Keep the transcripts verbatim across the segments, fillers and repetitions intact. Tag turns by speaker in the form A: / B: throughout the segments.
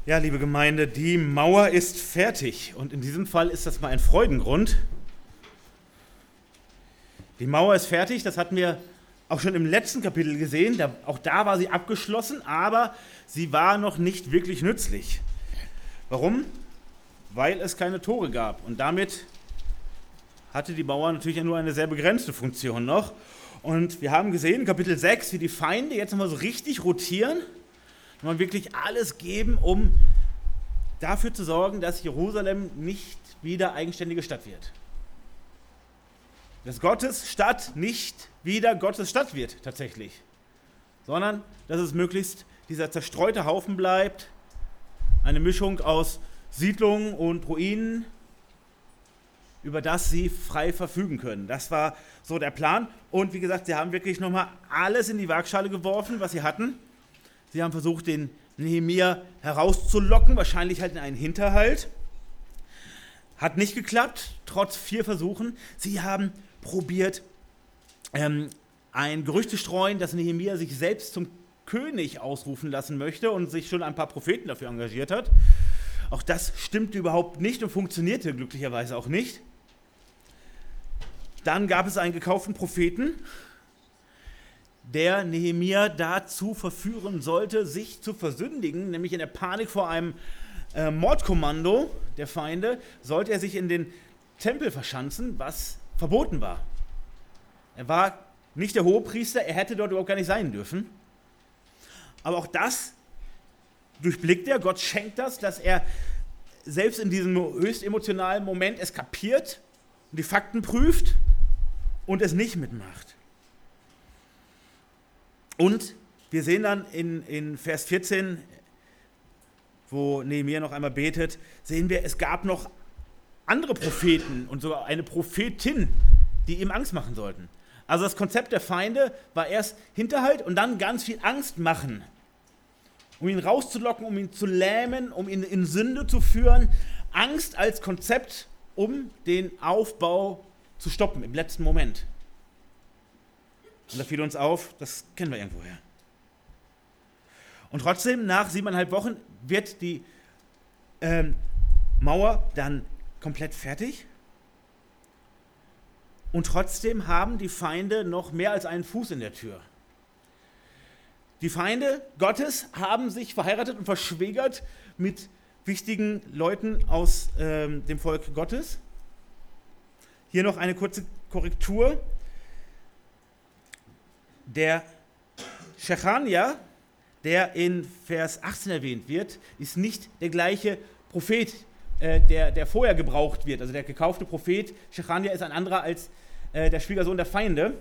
A: Ja, liebe Gemeinde, die Mauer ist fertig und in diesem Fall ist das mal ein Freudengrund. Die Mauer ist fertig, das hatten wir auch schon im letzten Kapitel gesehen, da, auch da war sie abgeschlossen, aber sie war noch nicht wirklich nützlich. Warum? Weil es keine Tore gab und damit hatte die Mauer natürlich nur eine sehr begrenzte Funktion noch. Und wir haben gesehen, Kapitel sechs, wie die Feinde jetzt nochmal so richtig rotieren und man wirklich alles geben, um dafür zu sorgen, dass Jerusalem nicht wieder eigenständige Stadt wird. Dass Gottes Stadt nicht wieder Gottes Stadt wird tatsächlich, sondern dass es möglichst dieser zerstreute Haufen bleibt, eine Mischung aus Siedlungen und Ruinen, über das sie frei verfügen können. Das war so der Plan. Und wie gesagt, sie haben wirklich nochmal alles in die Waagschale geworfen, was sie hatten. Sie haben versucht, den Nehemia herauszulocken, wahrscheinlich halt in einen Hinterhalt. Hat nicht geklappt, trotz vier Versuchen. Sie haben probiert, ähm, ein Gerücht zu streuen, dass Nehemia sich selbst zum König ausrufen lassen möchte und sich schon ein paar Propheten dafür engagiert hat. Auch das stimmte überhaupt nicht und funktionierte glücklicherweise auch nicht. Dann gab es einen gekauften Propheten, der Nehemia dazu verführen sollte, sich zu versündigen, nämlich in der Panik vor einem äh, Mordkommando der Feinde, sollte er sich in den Tempel verschanzen, was verboten war. Er war nicht der Hohepriester, er hätte dort überhaupt gar nicht sein dürfen. Aber auch das durchblickt er, Gott schenkt das, dass er selbst in diesem höchst emotionalen Moment es kapiert und die Fakten prüft und es nicht mitmacht. Und wir sehen dann in, in Vers vierzehn, wo Nehemia noch einmal betet, sehen wir, es gab noch andere Propheten und sogar eine Prophetin, die ihm Angst machen sollten. Also das Konzept der Feinde war erst Hinterhalt und dann ganz viel Angst machen, um ihn rauszulocken, um ihn zu lähmen, um ihn in Sünde zu führen. Angst als Konzept, um den Aufbau zu stoppen im letzten Moment. Und da fiel uns auf, das kennen wir irgendwoher. Und trotzdem, nach siebeneinhalb Wochen wird die ähm, Mauer dann komplett fertig. Und trotzdem haben die Feinde noch mehr als einen Fuß in der Tür. Die Feinde Gottes haben sich verheiratet und verschwägert mit wichtigen Leuten aus ähm, dem Volk Gottes. Hier noch eine kurze Korrektur. Der Schechania, der in Vers achtzehn erwähnt wird, ist nicht der gleiche Prophet, äh, der, der vorher gebraucht wird. Also der gekaufte Prophet Schechania ist ein anderer als äh, der Schwiegersohn der Feinde.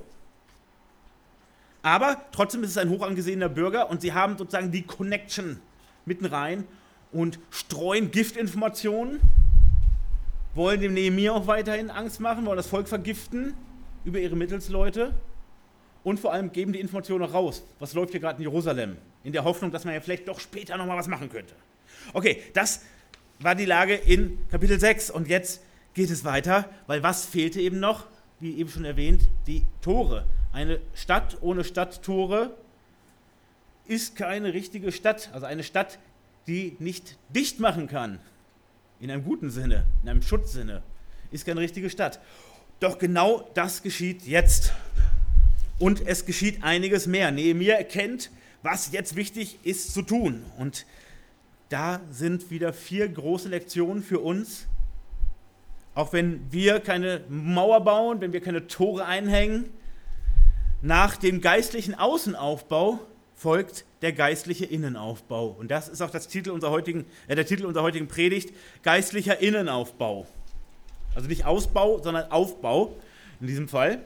A: Aber trotzdem ist es ein hoch angesehener Bürger und sie haben sozusagen die Connection mitten rein und streuen Giftinformationen, wollen dem Nehemia auch weiterhin Angst machen, wollen das Volk vergiften über ihre Mittelsleute und vor allem geben die Informationen noch raus. Was läuft hier gerade in Jerusalem? In der Hoffnung, dass man ja vielleicht doch später nochmal was machen könnte. Okay, das war die Lage in Kapitel sechs und jetzt geht es weiter, weil was fehlte eben noch? Wie eben schon erwähnt, die Tore. Eine Stadt ohne Stadttore ist keine richtige Stadt. Also eine Stadt, die nicht dicht machen kann, in einem guten Sinne, in einem Schutzsinne, ist keine richtige Stadt. Doch genau das geschieht jetzt. Und es geschieht einiges mehr. Nehemia erkennt, was jetzt wichtig ist zu tun. Und da sind wieder vier große Lektionen für uns. Auch wenn wir keine Mauer bauen, wenn wir keine Tore einhängen, nach dem geistlichen Außenaufbau folgt der geistliche Innenaufbau. Und das ist auch das Titel unserer heutigen, äh, der Titel unserer heutigen Predigt, geistlicher Innenaufbau. Also nicht Ausbau, sondern Aufbau in diesem Fall.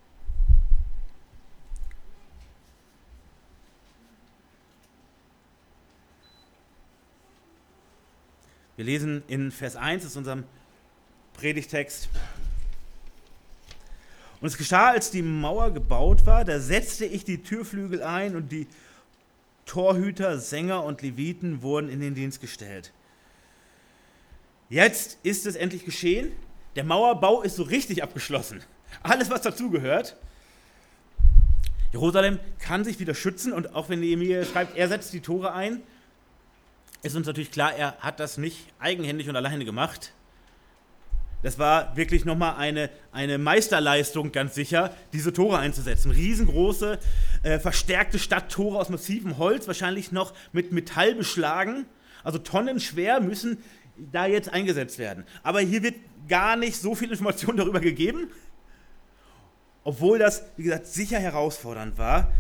A: Wir lesen in Vers eins, das ist unserem Predigtext. Und es geschah, als die Mauer gebaut war, da setzte ich die Türflügel ein und die Torhüter, Sänger und Leviten wurden in den Dienst gestellt. Jetzt ist es endlich geschehen. Der Mauerbau ist so richtig abgeschlossen. Alles, was dazugehört. Jerusalem kann sich wieder schützen und auch wenn Nehemia schreibt, er setzt die Tore ein, ist uns natürlich klar, er hat das nicht eigenhändig und alleine gemacht. Das war wirklich nochmal eine, eine Meisterleistung, ganz sicher, diese Tore einzusetzen. Riesengroße, äh, verstärkte Stadttore aus massivem Holz, wahrscheinlich noch mit Metall beschlagen. Also tonnenschwer müssen da jetzt eingesetzt werden. Aber hier wird gar nicht so viel Information darüber gegeben, obwohl das, wie gesagt, sicher herausfordernd war.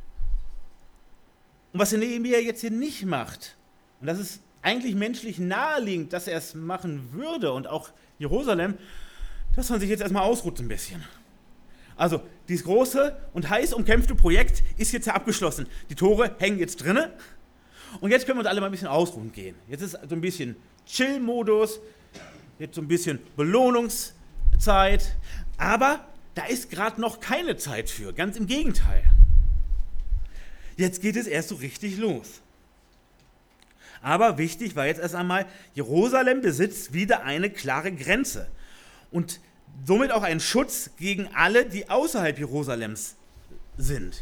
A: Und was der Nehemia jetzt hier nicht macht, und das ist eigentlich menschlich naheliegend, dass er es machen würde und auch Jerusalem, dass man sich jetzt erstmal ausruht ein bisschen. Also, dieses große und heiß umkämpfte Projekt ist jetzt ja abgeschlossen. Die Tore hängen jetzt drinne und jetzt können wir uns alle mal ein bisschen ausruhen gehen. Jetzt ist so ein bisschen Chill-Modus, jetzt so ein bisschen Belohnungszeit, aber da ist gerade noch keine Zeit für, ganz im Gegenteil. Jetzt geht es erst so richtig los. Aber wichtig war jetzt erst einmal, Jerusalem besitzt wieder eine klare Grenze und somit auch einen Schutz gegen alle, die außerhalb Jerusalems sind.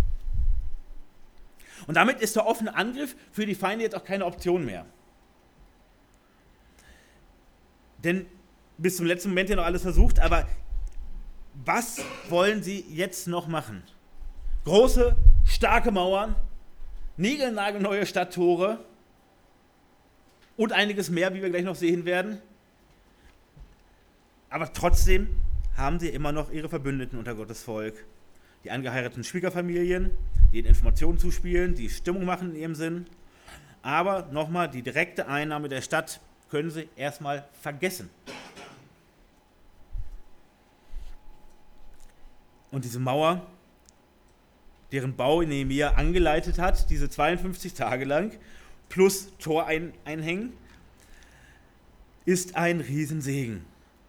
A: Und damit ist der offene Angriff für die Feinde jetzt auch keine Option mehr. Denn bis zum letzten Moment ja noch alles versucht, aber was wollen sie jetzt noch machen? Große, starke Mauern, niegelnagelneue Stadttore und einiges mehr, wie wir gleich noch sehen werden. Aber trotzdem haben sie immer noch ihre Verbündeten unter Gottes Volk. Die angeheirateten Schwiegerfamilien, die ihnen Informationen zuspielen, die Stimmung machen in ihrem Sinn. Aber nochmal, die direkte Einnahme der Stadt können sie erstmal vergessen. Und diese Mauer, deren Bau Nehemia angeleitet hat, diese zweiundfünfzig Tage lang, plus Tor ein, einhängen, ist ein Riesensegen.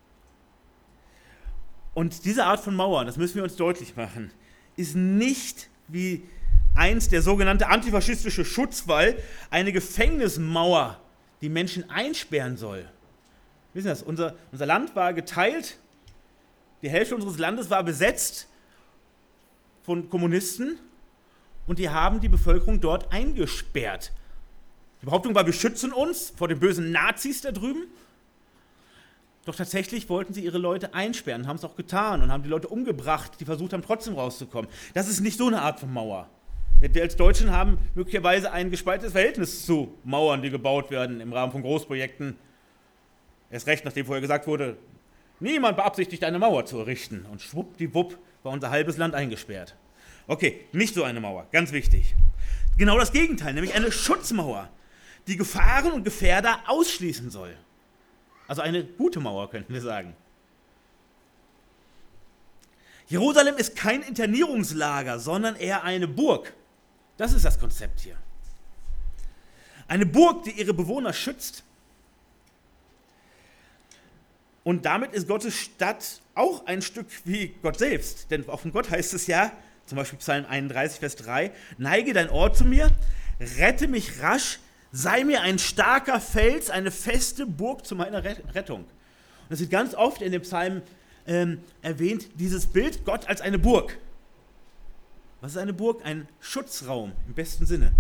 A: Und diese Art von Mauern, das müssen wir uns deutlich machen, ist nicht wie einst der sogenannte antifaschistische Schutzwall eine Gefängnismauer, die Menschen einsperren soll. Wissen Sie das? Unser, unser Land war geteilt, die Hälfte unseres Landes war besetzt von Kommunisten und die haben die Bevölkerung dort eingesperrt. Die Behauptung war, wir schützen uns vor den bösen Nazis da drüben. Doch tatsächlich wollten sie ihre Leute einsperren, haben es auch getan und haben die Leute umgebracht, die versucht haben, trotzdem rauszukommen. Das ist nicht so eine Art von Mauer. Wir als Deutschen haben möglicherweise ein gespaltenes Verhältnis zu Mauern, die gebaut werden im Rahmen von Großprojekten. Erst recht, nachdem vorher gesagt wurde, niemand beabsichtigt, eine Mauer zu errichten. Und schwuppdiwupp war unser halbes Land eingesperrt. Okay, nicht so eine Mauer, ganz wichtig. Genau das Gegenteil, nämlich eine Schutzmauer, die Gefahren und Gefährder ausschließen soll. Also eine gute Mauer, könnten wir sagen. Jerusalem ist kein Internierungslager, sondern eher eine Burg. Das ist das Konzept hier. Eine Burg, die ihre Bewohner schützt. Und damit ist Gottes Stadt auch ein Stück wie Gott selbst. Denn auch von Gott heißt es ja, zum Beispiel Psalm einunddreißig, Vers drei, neige dein Ohr zu mir, rette mich rasch, sei mir ein starker Fels, eine feste Burg zu meiner Rettung. Und das wird ganz oft in dem Psalm ähm, erwähnt, dieses Bild Gott als eine Burg. Was ist eine Burg? Ein Schutzraum im besten Sinne.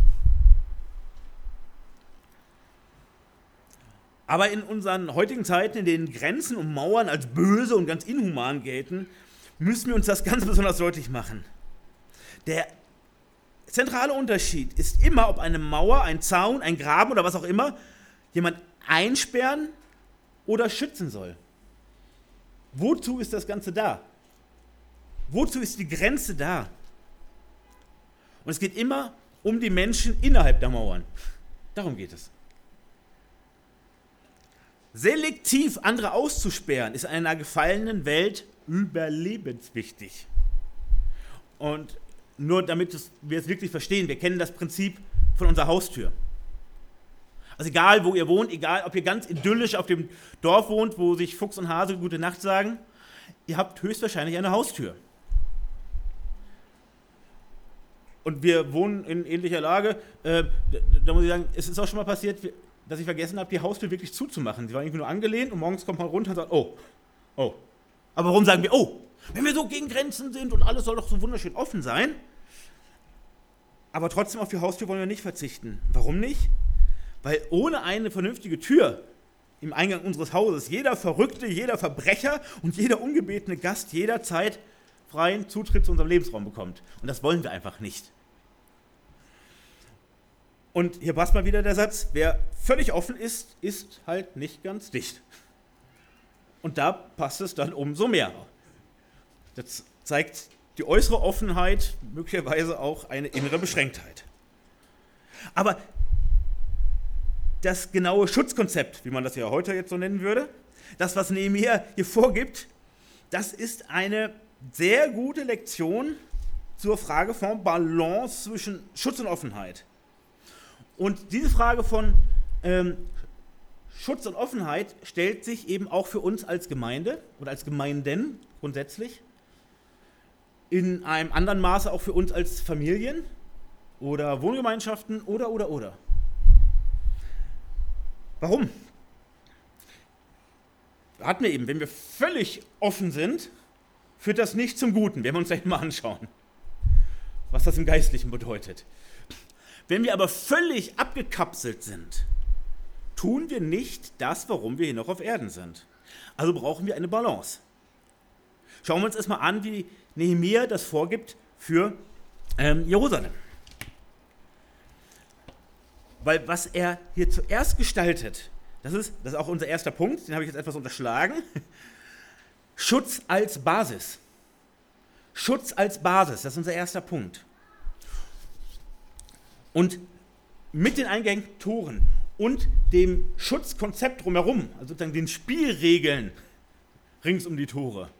A: Aber in unseren heutigen Zeiten, in denen Grenzen und Mauern als böse und ganz inhuman gelten, müssen wir uns das ganz besonders deutlich machen. Der zentrale Unterschied ist immer, ob eine Mauer, ein Zaun, ein Graben oder was auch immer jemand einsperren oder schützen soll. Wozu ist das Ganze da? Wozu ist die Grenze da? Und es geht immer um die Menschen innerhalb der Mauern. Darum geht es. Selektiv andere auszusperren, ist in einer gefallenen Welt überlebenswichtig. Und nur damit wir es wirklich verstehen, wir kennen das Prinzip von unserer Haustür. Also egal, wo ihr wohnt, egal, ob ihr ganz idyllisch auf dem Dorf wohnt, wo sich Fuchs und Hase gute Nacht sagen, ihr habt höchstwahrscheinlich eine Haustür. Und wir wohnen in ähnlicher Lage. Äh, da muss ich sagen, es ist auch schon mal passiert, dass ich vergessen habe, die Haustür wirklich zuzumachen. Sie war irgendwie nur angelehnt und morgens kommt man runter und sagt, oh, oh. Aber warum sagen wir, oh? Wenn wir so gegen Grenzen sind und alles soll doch so wunderschön offen sein. Aber trotzdem auf die Haustür wollen wir nicht verzichten. Warum nicht? Weil ohne eine vernünftige Tür im Eingang unseres Hauses jeder Verrückte, jeder Verbrecher und jeder ungebetene Gast jederzeit freien Zutritt zu unserem Lebensraum bekommt. Und das wollen wir einfach nicht. Und hier passt mal wieder der Satz, wer völlig offen ist, ist halt nicht ganz dicht. Und da passt es dann umso mehr. Das zeigt die äußere Offenheit, möglicherweise auch eine innere Beschränktheit. Aber das genaue Schutzkonzept, wie man das ja heute jetzt so nennen würde, das, was Nehemia hier vorgibt, das ist eine sehr gute Lektion zur Frage von Balance zwischen Schutz und Offenheit. Und diese Frage von ähm, Schutz und Offenheit stellt sich eben auch für uns als Gemeinde oder als Gemeinden grundsätzlich, in einem anderen Maße auch für uns als Familien oder Wohngemeinschaften oder, oder, oder. Warum? Hatten wir eben, wenn wir völlig offen sind, führt das nicht zum Guten. Werden wir uns gleich mal anschauen, was das im Geistlichen bedeutet. Wenn wir aber völlig abgekapselt sind, tun wir nicht das, warum wir hier noch auf Erden sind. Also brauchen wir eine Balance. Schauen wir uns erstmal an, wie Nehemia das vorgibt für ähm, Jerusalem. Weil was er hier zuerst gestaltet, das ist, das ist auch unser erster Punkt, den habe ich jetzt etwas unterschlagen. Schutz als Basis. Schutz als Basis, das ist unser erster Punkt. Und mit den eingängigen Toren und dem Schutzkonzept drumherum, also sozusagen den Spielregeln rings um die Tore,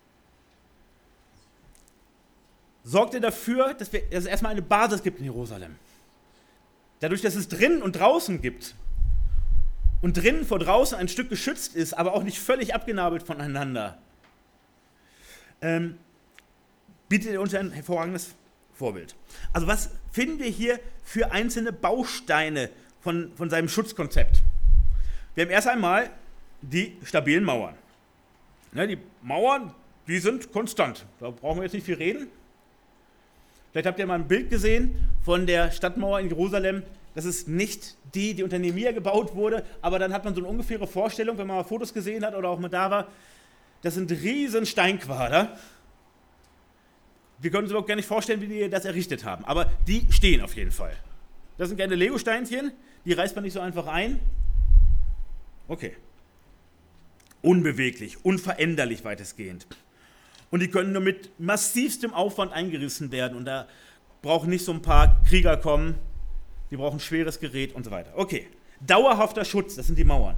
A: sorgt er dafür, dass, wir, dass es erstmal eine Basis gibt in Jerusalem. Dadurch, dass es drinnen und draußen gibt und drinnen vor draußen ein Stück geschützt ist, aber auch nicht völlig abgenabelt voneinander, ähm, bietet er uns ein hervorragendes Vorbild. Also was finden wir hier für einzelne Bausteine von, von seinem Schutzkonzept? Wir haben erst einmal die stabilen Mauern. Ja, die Mauern, die sind konstant. Da brauchen wir jetzt nicht viel reden. Vielleicht habt ihr mal ein Bild gesehen von der Stadtmauer in Jerusalem. Das ist nicht die, die unter Nehemia gebaut wurde, aber dann hat man so eine ungefähre Vorstellung, wenn man mal Fotos gesehen hat oder auch mal da war. Das sind riesen Steinquader. Wir können uns überhaupt gar nicht vorstellen, wie die das errichtet haben. Aber die stehen auf jeden Fall. Das sind keine Lego-Steinchen, die reißt man nicht so einfach ein. Okay. Unbeweglich, unveränderlich weitestgehend. Und die können nur mit massivstem Aufwand eingerissen werden. Und da brauchen nicht so ein paar Krieger kommen, die brauchen schweres Gerät und so weiter. Okay, dauerhafter Schutz, das sind die Mauern.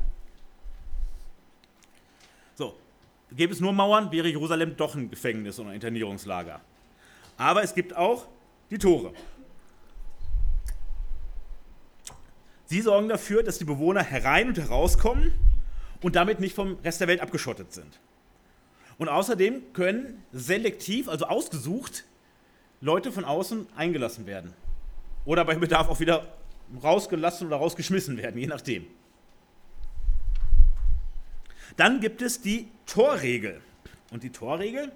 A: So, gäbe es nur Mauern, wäre Jerusalem doch ein Gefängnis oder ein Internierungslager. Aber es gibt auch die Tore. Sie sorgen dafür, dass die Bewohner herein und herauskommen und damit nicht vom Rest der Welt abgeschottet sind. Und außerdem können selektiv, also ausgesucht, Leute von außen eingelassen werden. Oder bei Bedarf auch wieder rausgelassen oder rausgeschmissen werden, je nachdem. Dann gibt es die Torregel. Und die Torregel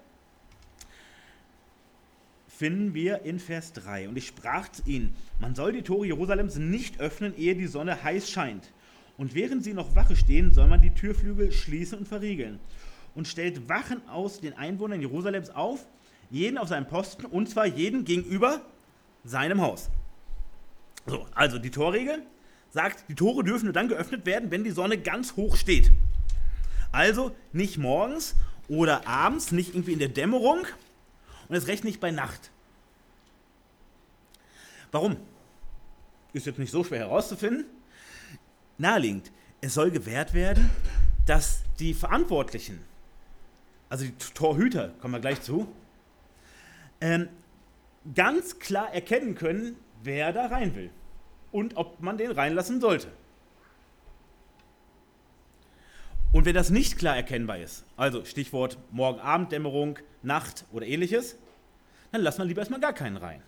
A: finden wir in Vers drei. Und ich sprach zu ihnen, man soll die Tore Jerusalems nicht öffnen, ehe die Sonne heiß scheint. Und während sie noch Wache stehen, soll man die Türflügel schließen und verriegeln. Und stellt Wachen aus den Einwohnern Jerusalems auf, jeden auf seinem Posten, und zwar jeden gegenüber seinem Haus. So, also die Torregel sagt, die Tore dürfen nur dann geöffnet werden, wenn die Sonne ganz hoch steht. Also nicht morgens oder abends, nicht irgendwie in der Dämmerung und erst recht nicht bei Nacht. Warum? Ist jetzt nicht so schwer herauszufinden. Naheliegend, es soll gewährt werden, dass die Verantwortlichen, also die Torhüter, kommen wir gleich zu, ähm, ganz klar erkennen können, wer da rein will und ob man den reinlassen sollte. Und wenn das nicht klar erkennbar ist, also Stichwort Morgen, Abend, Dämmerung, Nacht oder ähnliches, dann lässt man lieber erstmal gar keinen rein.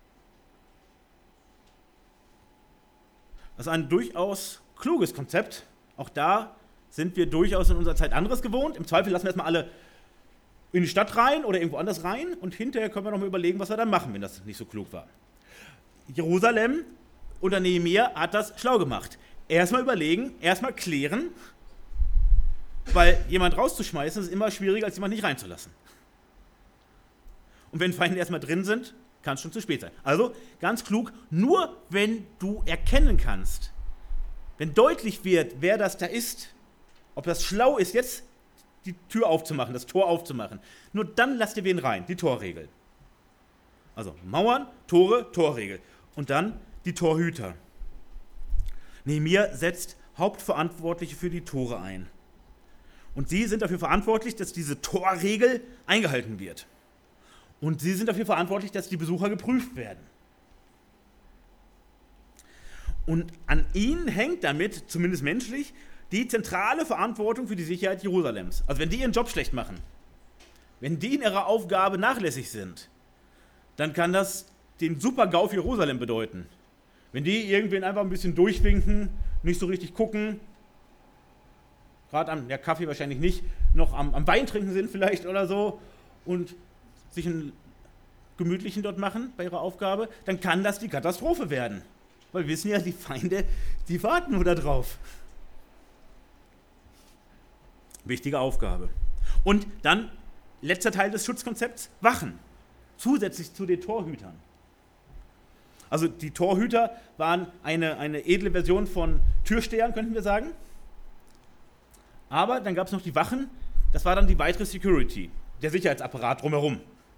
A: Das ist ein durchaus kluges Konzept. Auch da sind wir durchaus in unserer Zeit anderes gewohnt. Im Zweifel lassen wir erstmal alle in die Stadt rein oder irgendwo anders rein und hinterher können wir noch mal überlegen, was wir dann machen, wenn das nicht so klug war. Jerusalem unter Nehemia hat das schlau gemacht. erstmal überlegen, erstmal klären, weil jemand rauszuschmeißen ist immer schwieriger, als jemand nicht reinzulassen. Und wenn Feinde erstmal drin sind, kann es schon zu spät sein. Also, ganz klug, nur wenn du erkennen kannst, wenn deutlich wird, wer das da ist, ob das schlau ist, jetzt die Tür aufzumachen, das Tor aufzumachen, nur dann lasst ihr wen rein, die Torregel. Also Mauern, Tore, Torregel. Und dann die Torhüter. Nehemia setzt Hauptverantwortliche für die Tore ein. Und sie sind dafür verantwortlich, dass diese Torregel eingehalten wird. Und sie sind dafür verantwortlich, dass die Besucher geprüft werden. Und an ihnen hängt damit, zumindest menschlich, die zentrale Verantwortung für die Sicherheit Jerusalems. Also wenn die ihren Job schlecht machen, wenn die in ihrer Aufgabe nachlässig sind, dann kann das den Super-GAU für Jerusalem bedeuten. Wenn die irgendwen einfach ein bisschen durchwinken, nicht so richtig gucken, gerade am ja, Kaffee wahrscheinlich nicht, noch am, am Wein trinken sind vielleicht oder so und sich einen gemütlichen dort machen bei ihrer Aufgabe, dann kann das die Katastrophe werden. Weil wir wissen ja, die Feinde, die warten nur da drauf. Wichtige Aufgabe. Und dann, letzter Teil des Schutzkonzepts, Wachen. Zusätzlich zu den Torhütern. Also die Torhüter waren eine, eine edle Version von Türstehern, könnten wir sagen. Aber dann gab es noch die Wachen, das war dann die weitere Security, der Sicherheitsapparat drumherum.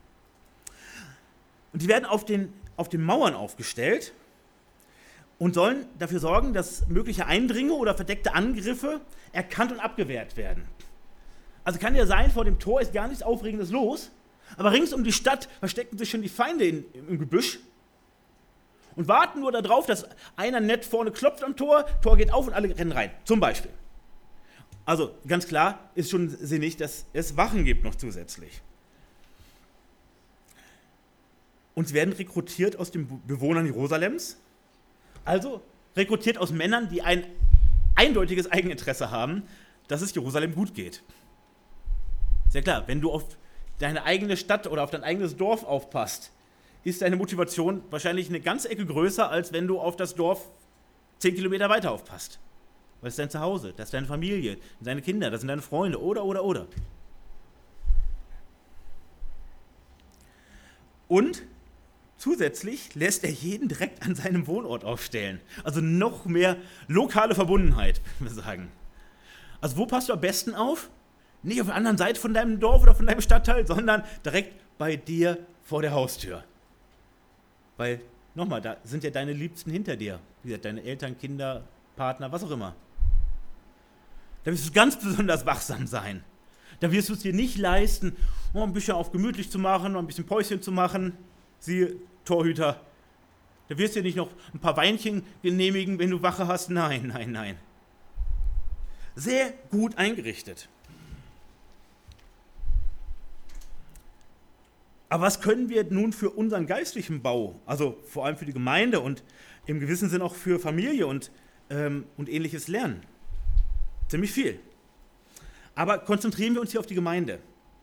A: Und die werden auf den, auf den Mauern aufgestellt und sollen dafür sorgen, dass mögliche Eindringe oder verdeckte Angriffe erkannt und abgewehrt werden. Also kann ja sein, vor dem Tor ist gar nichts Aufregendes los, aber rings um die Stadt verstecken sich schon die Feinde in, im Gebüsch und warten nur darauf, dass einer nett vorne klopft am Tor, Tor geht auf und alle rennen rein, zum Beispiel. Also ganz klar ist schon sinnig, dass es Wachen gibt noch zusätzlich. Und sie werden rekrutiert aus den Bewohnern Jerusalems, also rekrutiert aus Männern, die ein eindeutiges Eigeninteresse haben, dass es Jerusalem gut geht. Sehr klar, wenn du auf deine eigene Stadt oder auf dein eigenes Dorf aufpasst, ist deine Motivation wahrscheinlich eine ganze Ecke größer, als wenn du auf das Dorf zehn Kilometer weiter aufpasst. Weil es ist dein Zuhause, das ist deine Familie, das sind deine Kinder, das sind deine Freunde, oder, oder, oder. Und zusätzlich lässt er jeden direkt an seinem Wohnort aufstellen. Also noch mehr lokale Verbundenheit, würde ich sagen. Also wo passt du am besten auf? Nicht auf der anderen Seite von deinem Dorf oder von deinem Stadtteil, sondern direkt bei dir vor der Haustür. Weil, nochmal, da sind ja deine Liebsten hinter dir. Wie gesagt, deine Eltern, Kinder, Partner, was auch immer. Da wirst du ganz besonders wachsam sein. Da wirst du es dir nicht leisten, oh, ein bisschen auf gemütlich zu machen, noch ein bisschen Päuschen zu machen. Siehe, Torhüter. Da wirst du dir nicht noch ein paar Weinchen genehmigen, wenn du Wache hast. Nein, nein, nein. Sehr gut eingerichtet. Aber was können wir nun für unseren geistlichen Bau, also vor allem für die Gemeinde und im gewissen Sinn auch für Familie und, ähm, und Ähnliches lernen? Ziemlich viel. Aber konzentrieren wir uns hier auf die Gemeinde.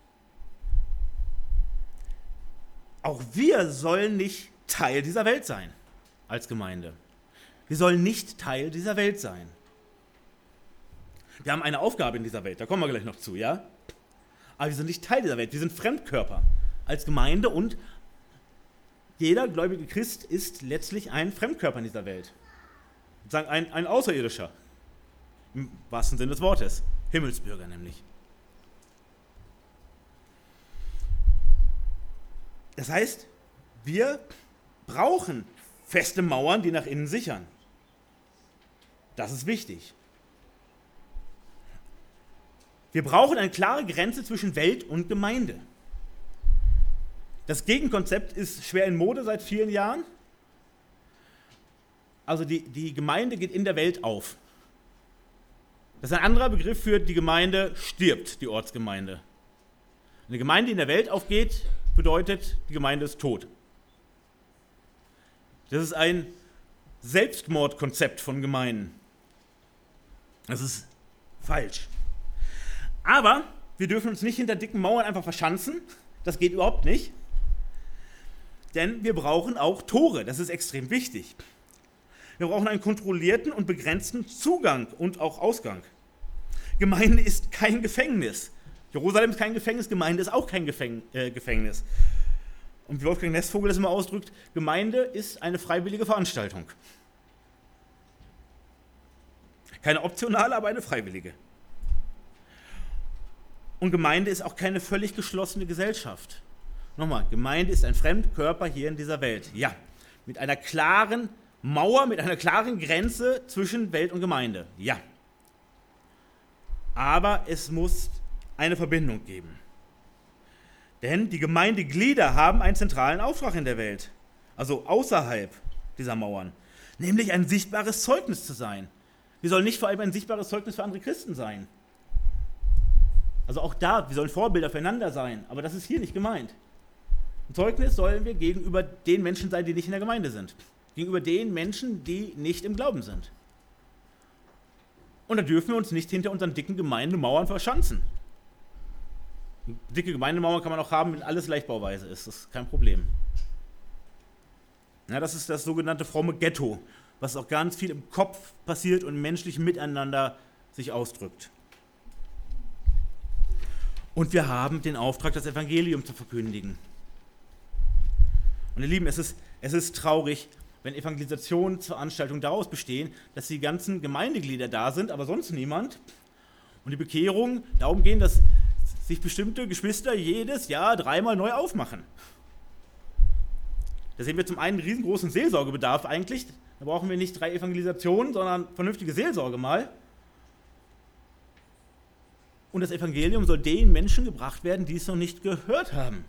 A: Auch wir sollen nicht Teil dieser Welt sein, als Gemeinde. Wir sollen nicht Teil dieser Welt sein. Wir haben eine Aufgabe in dieser Welt, da kommen wir gleich noch zu, ja? Aber wir sind nicht Teil dieser Welt, wir sind Fremdkörper als Gemeinde und jeder gläubige Christ ist letztlich ein Fremdkörper in dieser Welt. Sagen ein, ein Außerirdischer, im wahrsten Sinne des Wortes, Himmelsbürger nämlich. Das heißt, wir brauchen feste Mauern, die nach innen sichern. Das ist wichtig. Wir brauchen eine klare Grenze zwischen Welt und Gemeinde. Das Gegenkonzept ist schwer in Mode seit vielen Jahren. Also die, die Gemeinde geht in der Welt auf. Das ist ein anderer Begriff für die Gemeinde stirbt, die Ortsgemeinde. Eine Gemeinde, die in der Welt aufgeht, bedeutet, die Gemeinde ist tot. Das ist ein Selbstmordkonzept von Gemeinden. Das ist falsch. Aber wir dürfen uns nicht hinter dicken Mauern einfach verschanzen. Das geht überhaupt nicht. Denn wir brauchen auch Tore. Das ist extrem wichtig. Wir brauchen einen kontrollierten und begrenzten Zugang und auch Ausgang. Gemeinde ist kein Gefängnis. Jerusalem ist kein Gefängnis, Gemeinde ist auch kein Gefäng- äh, Gefängnis. Und wie Wolfgang Nestvogel das immer ausdrückt, Gemeinde ist eine freiwillige Veranstaltung. Keine optionale, aber eine freiwillige. Und Gemeinde ist auch keine völlig geschlossene Gesellschaft. Nochmal, Gemeinde ist ein Fremdkörper hier in dieser Welt. Ja, mit einer klaren Mauer, mit einer klaren Grenze zwischen Welt und Gemeinde. Ja. Aber es muss eine Verbindung geben. Denn die Gemeindeglieder haben einen zentralen Auftrag in der Welt, also außerhalb dieser Mauern, nämlich ein sichtbares Zeugnis zu sein. Wir sollen nicht vor allem ein sichtbares Zeugnis für andere Christen sein. Also auch da, wir sollen Vorbilder füreinander sein, aber das ist hier nicht gemeint. Ein Zeugnis sollen wir gegenüber den Menschen sein, die nicht in der Gemeinde sind. Gegenüber den Menschen, die nicht im Glauben sind. Und da dürfen wir uns nicht hinter unseren dicken Gemeindemauern verschanzen. Dicke Gemeindemauern kann man auch haben, wenn alles Leichtbauweise ist. Das ist kein Problem. Ja, das ist das sogenannte fromme Ghetto, was auch ganz viel im Kopf passiert und im menschlichen Miteinander sich ausdrückt. Und wir haben den Auftrag, das Evangelium zu verkündigen. Und ihr Lieben, es ist, es ist traurig, wenn Evangelisationsveranstaltungen daraus bestehen, dass die ganzen Gemeindeglieder da sind, aber sonst niemand. Und die Bekehrungen darum gehen, dass sich bestimmte Geschwister jedes Jahr dreimal neu aufmachen. Da sehen wir zum einen einen riesengroßen Seelsorgebedarf eigentlich. Da brauchen wir nicht drei Evangelisationen, sondern vernünftige Seelsorge mal. Und das Evangelium soll den Menschen gebracht werden, die es noch nicht gehört haben.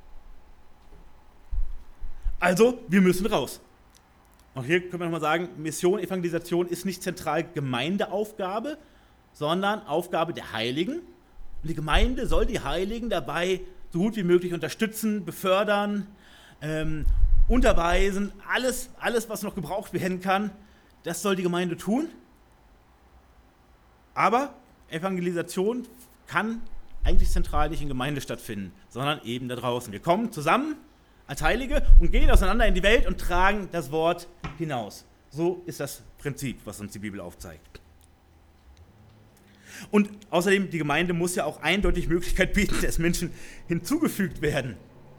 A: Also, wir müssen raus. Und hier können wir nochmal sagen, Mission, Evangelisation ist nicht zentral Gemeindeaufgabe, sondern Aufgabe der Heiligen. Und die Gemeinde soll die Heiligen dabei so gut wie möglich unterstützen, befördern, ähm, unterweisen, alles, alles, was noch gebraucht werden kann, das soll die Gemeinde tun. Aber Evangelisation kann eigentlich zentral nicht in Gemeinde stattfinden, sondern eben da draußen. Wir kommen zusammen als Heilige und gehen auseinander in die Welt und tragen das Wort hinaus. So ist das Prinzip, was uns die Bibel aufzeigt. Und außerdem, die Gemeinde muss ja auch eindeutig Möglichkeit bieten, dass Menschen hinzugefügt werden.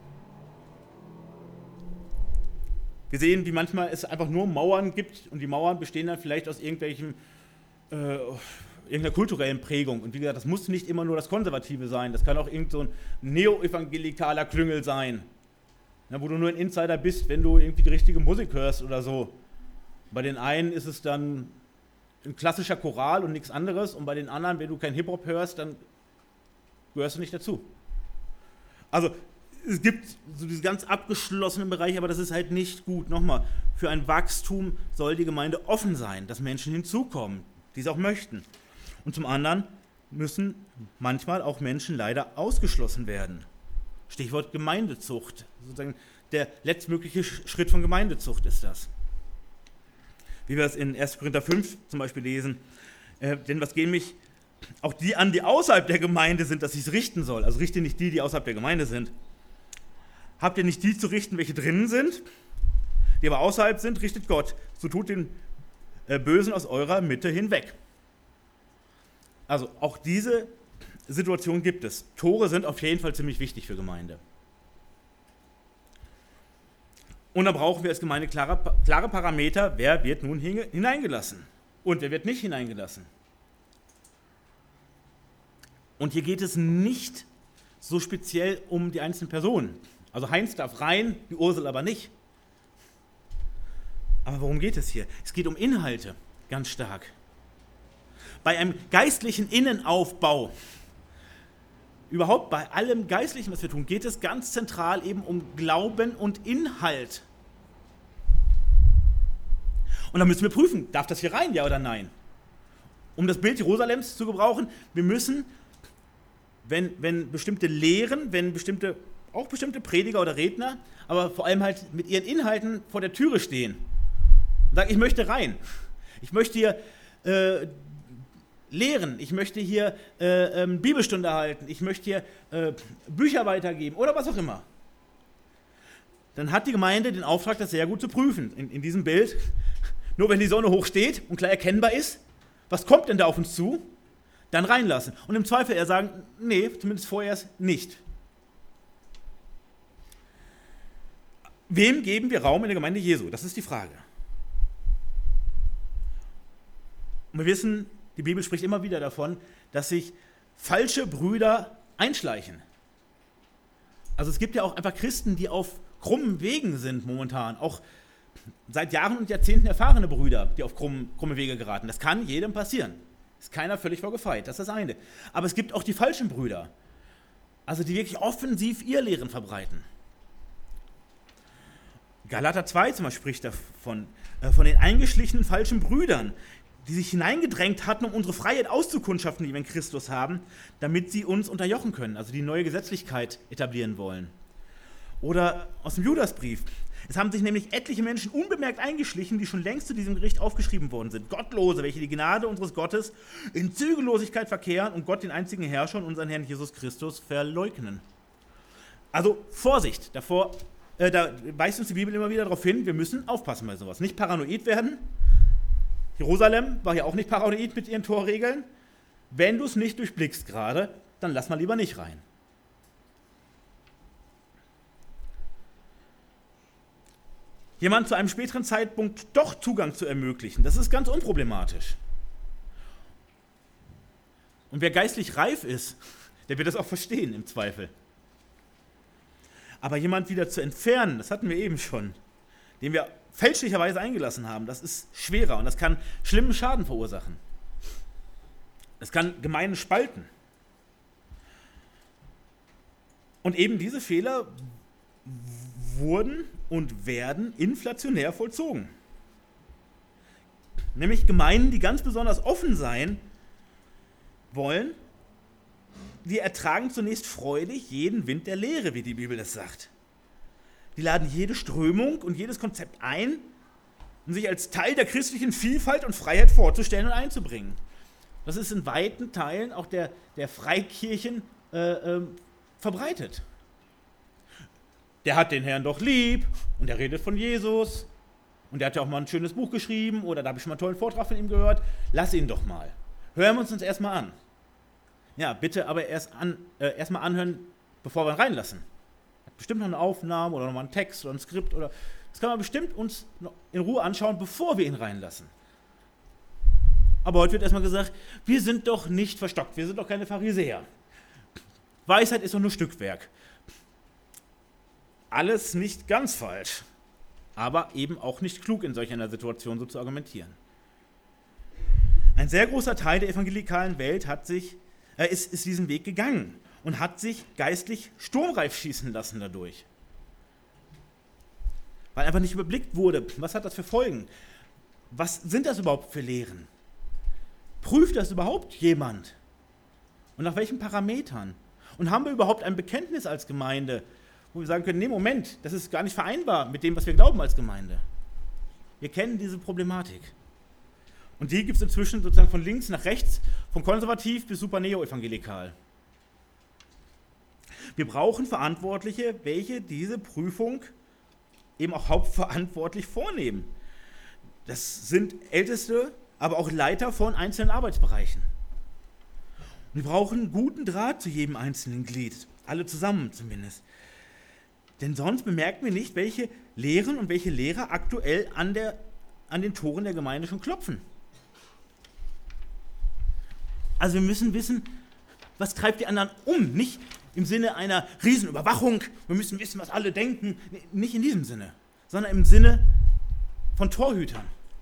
A: Wir sehen, wie manchmal es einfach nur Mauern gibt und die Mauern bestehen dann vielleicht aus irgendwelchen, äh, irgendeiner kulturellen Prägung. Und wie gesagt, das muss nicht immer nur das Konservative sein, das kann auch irgend so ein neo-evangelikaler Klüngel sein, na, wo du nur ein Insider bist, wenn du irgendwie die richtige Musik hörst oder so. Bei den einen ist es dann ein klassischer Choral und nichts anderes und bei den anderen, wenn du kein Hip-Hop hörst, dann gehörst du nicht dazu. Also es gibt so diese ganz abgeschlossenen Bereiche, aber das ist halt nicht gut. Nochmal, für ein Wachstum soll die Gemeinde offen sein, dass Menschen hinzukommen, die es auch möchten. Und zum anderen müssen manchmal auch Menschen leider ausgeschlossen werden. Stichwort Gemeindezucht. Sozusagen der letztmögliche Schritt von Gemeindezucht ist das. Wie wir es in erster Korinther fünf zum Beispiel lesen. Äh, denn was gehen mich auch die an, die außerhalb der Gemeinde sind, dass ich es richten soll. Also richte nicht die, die außerhalb der Gemeinde sind. Habt ihr nicht die zu richten, welche drinnen sind? Die aber außerhalb sind, richtet Gott. So tut den äh, Bösen aus eurer Mitte hinweg. Also auch diese Situation gibt es. Tore sind auf jeden Fall ziemlich wichtig für Gemeinde. Und da brauchen wir als Gemeinde klare, klare Parameter, wer wird nun hineingelassen und wer wird nicht hineingelassen. Und hier geht es nicht so speziell um die einzelnen Personen. Also Heinz darf rein, die Ursel aber nicht. Aber worum geht es hier? Es geht um Inhalte, ganz stark. Bei einem geistlichen Innenaufbau, überhaupt bei allem Geistlichen, was wir tun, geht es ganz zentral eben um Glauben und Inhalt. Und da müssen wir prüfen, darf das hier rein, ja oder nein? Um das Bild Jerusalems zu gebrauchen, wir müssen, wenn, wenn bestimmte Lehren, wenn bestimmte, auch bestimmte Prediger oder Redner, aber vor allem halt mit ihren Inhalten vor der Türe stehen und sagen, ich möchte rein, ich möchte hier äh, lehren, ich möchte hier äh, ähm, Bibelstunde halten, ich möchte hier äh, Bücher weitergeben oder was auch immer. Dann hat die Gemeinde den Auftrag, das sehr gut zu prüfen. In, in diesem Bild Nur wenn die Sonne hoch steht und klar erkennbar ist, was kommt denn da auf uns zu, dann reinlassen. Und im Zweifel eher sagen, nee, zumindest vorerst nicht. Wem geben wir Raum in der Gemeinde Jesu? Das ist die Frage. Und wir wissen, die Bibel spricht immer wieder davon, dass sich falsche Brüder einschleichen. Also es gibt ja auch einfach Christen, die auf krummen Wegen sind momentan. Auch seit Jahren und Jahrzehnten erfahrene Brüder, die auf krumme, krumme Wege geraten. Das kann jedem passieren. Ist keiner völlig vorgefeit, das ist das eine. Aber es gibt auch die falschen Brüder. Also die wirklich offensiv ihr Lehren verbreiten. Galater zwei zum Beispiel spricht davon, äh, von den eingeschlichenen falschen Brüdern, die sich hineingedrängt hatten, um unsere Freiheit auszukundschaften, die wir in Christus haben, damit sie uns unterjochen können, also die neue Gesetzlichkeit etablieren wollen. Oder aus dem Judasbrief. Es haben sich nämlich etliche Menschen unbemerkt eingeschlichen, die schon längst zu diesem Gericht aufgeschrieben worden sind. Gottlose, welche die Gnade unseres Gottes in Zügellosigkeit verkehren und Gott, den einzigen Herrscher und unseren Herrn Jesus Christus, verleugnen. Also Vorsicht, davor, äh, da weist uns die Bibel immer wieder darauf hin, wir müssen aufpassen bei sowas. Nicht paranoid werden. Jerusalem war ja auch nicht paranoid mit ihren Torregeln. Wenn du es nicht durchblickst gerade, dann lass mal lieber nicht rein. Jemand zu einem späteren Zeitpunkt doch Zugang zu ermöglichen, das ist ganz unproblematisch. Und wer geistlich reif ist, der wird das auch verstehen im Zweifel. Aber jemand wieder zu entfernen, das hatten wir eben schon, den wir fälschlicherweise eingelassen haben, das ist schwerer und das kann schlimmen Schaden verursachen. Das kann Gemeinden spalten. Und eben diese Fehler wurden und werden inflationär vollzogen. Nämlich Gemeinden, die ganz besonders offen sein wollen, die ertragen zunächst freudig jeden Wind der Lehre, wie die Bibel das sagt. Die laden jede Strömung und jedes Konzept ein, um sich als Teil der christlichen Vielfalt und Freiheit vorzustellen und einzubringen. Das ist in weiten Teilen auch der, der Freikirchen äh, äh, verbreitet. Der hat den Herrn doch lieb und er redet von Jesus und der hat ja auch mal ein schönes Buch geschrieben oder da habe ich schon mal einen tollen Vortrag von ihm gehört. Lass ihn doch mal. Hören wir uns uns erstmal an. Ja, bitte aber erst an, äh, erstmal anhören, bevor wir ihn reinlassen. Hat bestimmt noch eine Aufnahme oder nochmal einen Text oder ein Skript oder das kann man bestimmt uns in Ruhe anschauen, bevor wir ihn reinlassen. Aber heute wird erstmal gesagt, wir sind doch nicht verstockt, wir sind doch keine Pharisäer. Weisheit ist doch nur Stückwerk. Alles nicht ganz falsch, aber eben auch nicht klug in solch einer Situation so zu argumentieren. Ein sehr großer Teil der evangelikalen Welt hat sich, äh, ist, ist diesen Weg gegangen und hat sich geistlich sturmreif schießen lassen dadurch. Weil einfach nicht überblickt wurde, was hat das für Folgen? Was sind das überhaupt für Lehren? Prüft das überhaupt jemand? Und nach welchen Parametern? Und haben wir überhaupt ein Bekenntnis als Gemeinde, wo wir sagen können, nee, Moment, das ist gar nicht vereinbar mit dem, was wir glauben als Gemeinde. Wir kennen diese Problematik. Und die gibt es inzwischen sozusagen von links nach rechts, von konservativ bis super neo-evangelikal. Wir brauchen Verantwortliche, welche diese Prüfung eben auch hauptverantwortlich vornehmen. Das sind Älteste, aber auch Leiter von einzelnen Arbeitsbereichen. Wir brauchen guten Draht zu jedem einzelnen Glied, alle zusammen zumindest. Denn sonst bemerken wir nicht, welche Lehren und welche Lehrer aktuell an, der, an den Toren der Gemeinde schon klopfen. Also wir müssen wissen, was treibt die anderen um, nicht im Sinne einer Riesenüberwachung, wir müssen wissen, was alle denken, nicht in diesem Sinne, sondern im Sinne von Torhütern.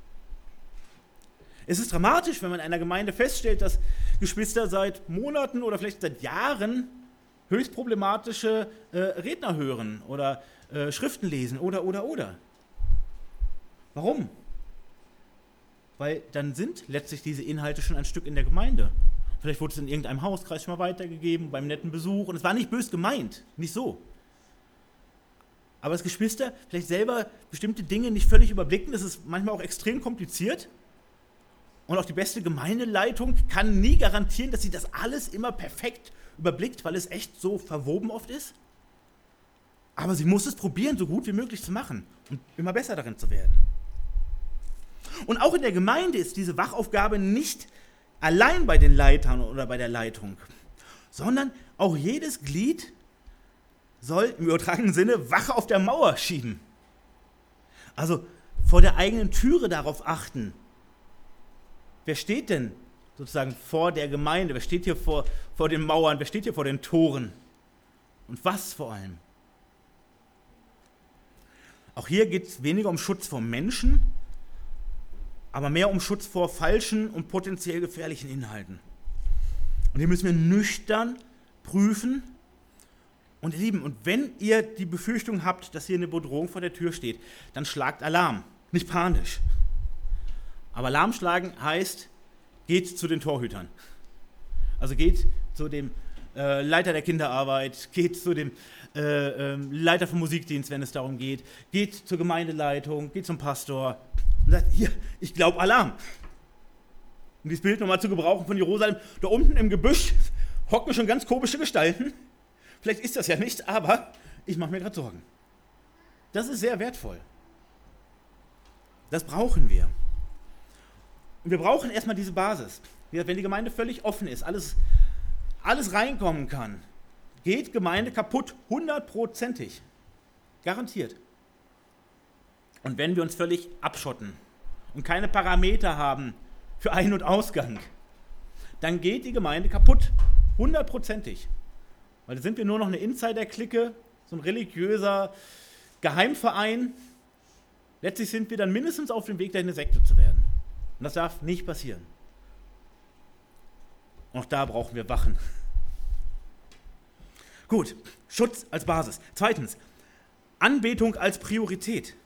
A: Es ist dramatisch, wenn man in einer Gemeinde feststellt, dass Geschwister seit Monaten oder vielleicht seit Jahren höchst problematische äh, Redner hören oder äh, Schriften lesen oder, oder, oder. Warum? Weil dann sind letztlich diese Inhalte schon ein Stück in der Gemeinde. Vielleicht wurde es in irgendeinem Hauskreis schon mal weitergegeben, beim netten Besuch. Und es war nicht bös gemeint, nicht so. Aber dass Geschwister vielleicht selber bestimmte Dinge nicht völlig überblicken, das ist manchmal auch extrem kompliziert. Und auch die beste Gemeindeleitung kann nie garantieren, dass sie das alles immer perfekt überblickt, weil es echt so verwoben oft ist. Aber sie muss es probieren, so gut wie möglich zu machen und immer besser darin zu werden. Und auch in der Gemeinde ist diese Wachaufgabe nicht allein bei den Leitern oder bei der Leitung, sondern auch jedes Glied soll im übertragenen Sinne Wache auf der Mauer schieben. Also vor der eigenen Türe darauf achten. Wer steht denn sozusagen vor der Gemeinde? Wer steht hier vor, vor den Mauern? Wer steht hier vor den Toren? Und was vor allem? Auch hier geht es weniger um Schutz vor Menschen, aber mehr um Schutz vor falschen und potenziell gefährlichen Inhalten. Und hier müssen wir nüchtern prüfen. Und ihr Lieben, und wenn ihr die Befürchtung habt, dass hier eine Bedrohung vor der Tür steht, dann schlagt Alarm, nicht panisch. Aber Alarm schlagen heißt, geht zu den Torhütern. Also geht zu dem äh, Leiter der Kinderarbeit, geht zu dem äh, äh, Leiter vom Musikdienst, wenn es darum geht, geht zur Gemeindeleitung, geht zum Pastor und sagt, hier, ich glaube Alarm. Um dieses Bild nochmal zu gebrauchen von Jerusalem, da unten im Gebüsch hocken schon ganz komische Gestalten. Vielleicht ist das ja nicht, aber ich mache mir gerade Sorgen. Das ist sehr wertvoll. Das brauchen wir. Und wir brauchen erstmal diese Basis. Wenn die Gemeinde völlig offen ist, alles, alles reinkommen kann, geht Gemeinde kaputt, hundertprozentig. Garantiert. Und wenn wir uns völlig abschotten und keine Parameter haben für Ein- und Ausgang, dann geht die Gemeinde kaputt, hundertprozentig. Weil da sind wir nur noch eine Insider-Clique, so ein religiöser Geheimverein. Letztlich sind wir dann mindestens auf dem Weg, dahin eine Sekte zu werden. Und das darf nicht passieren. Und auch da brauchen wir Wachen. Gut, Schutz als Basis. Zweitens, Anbetung als Priorität.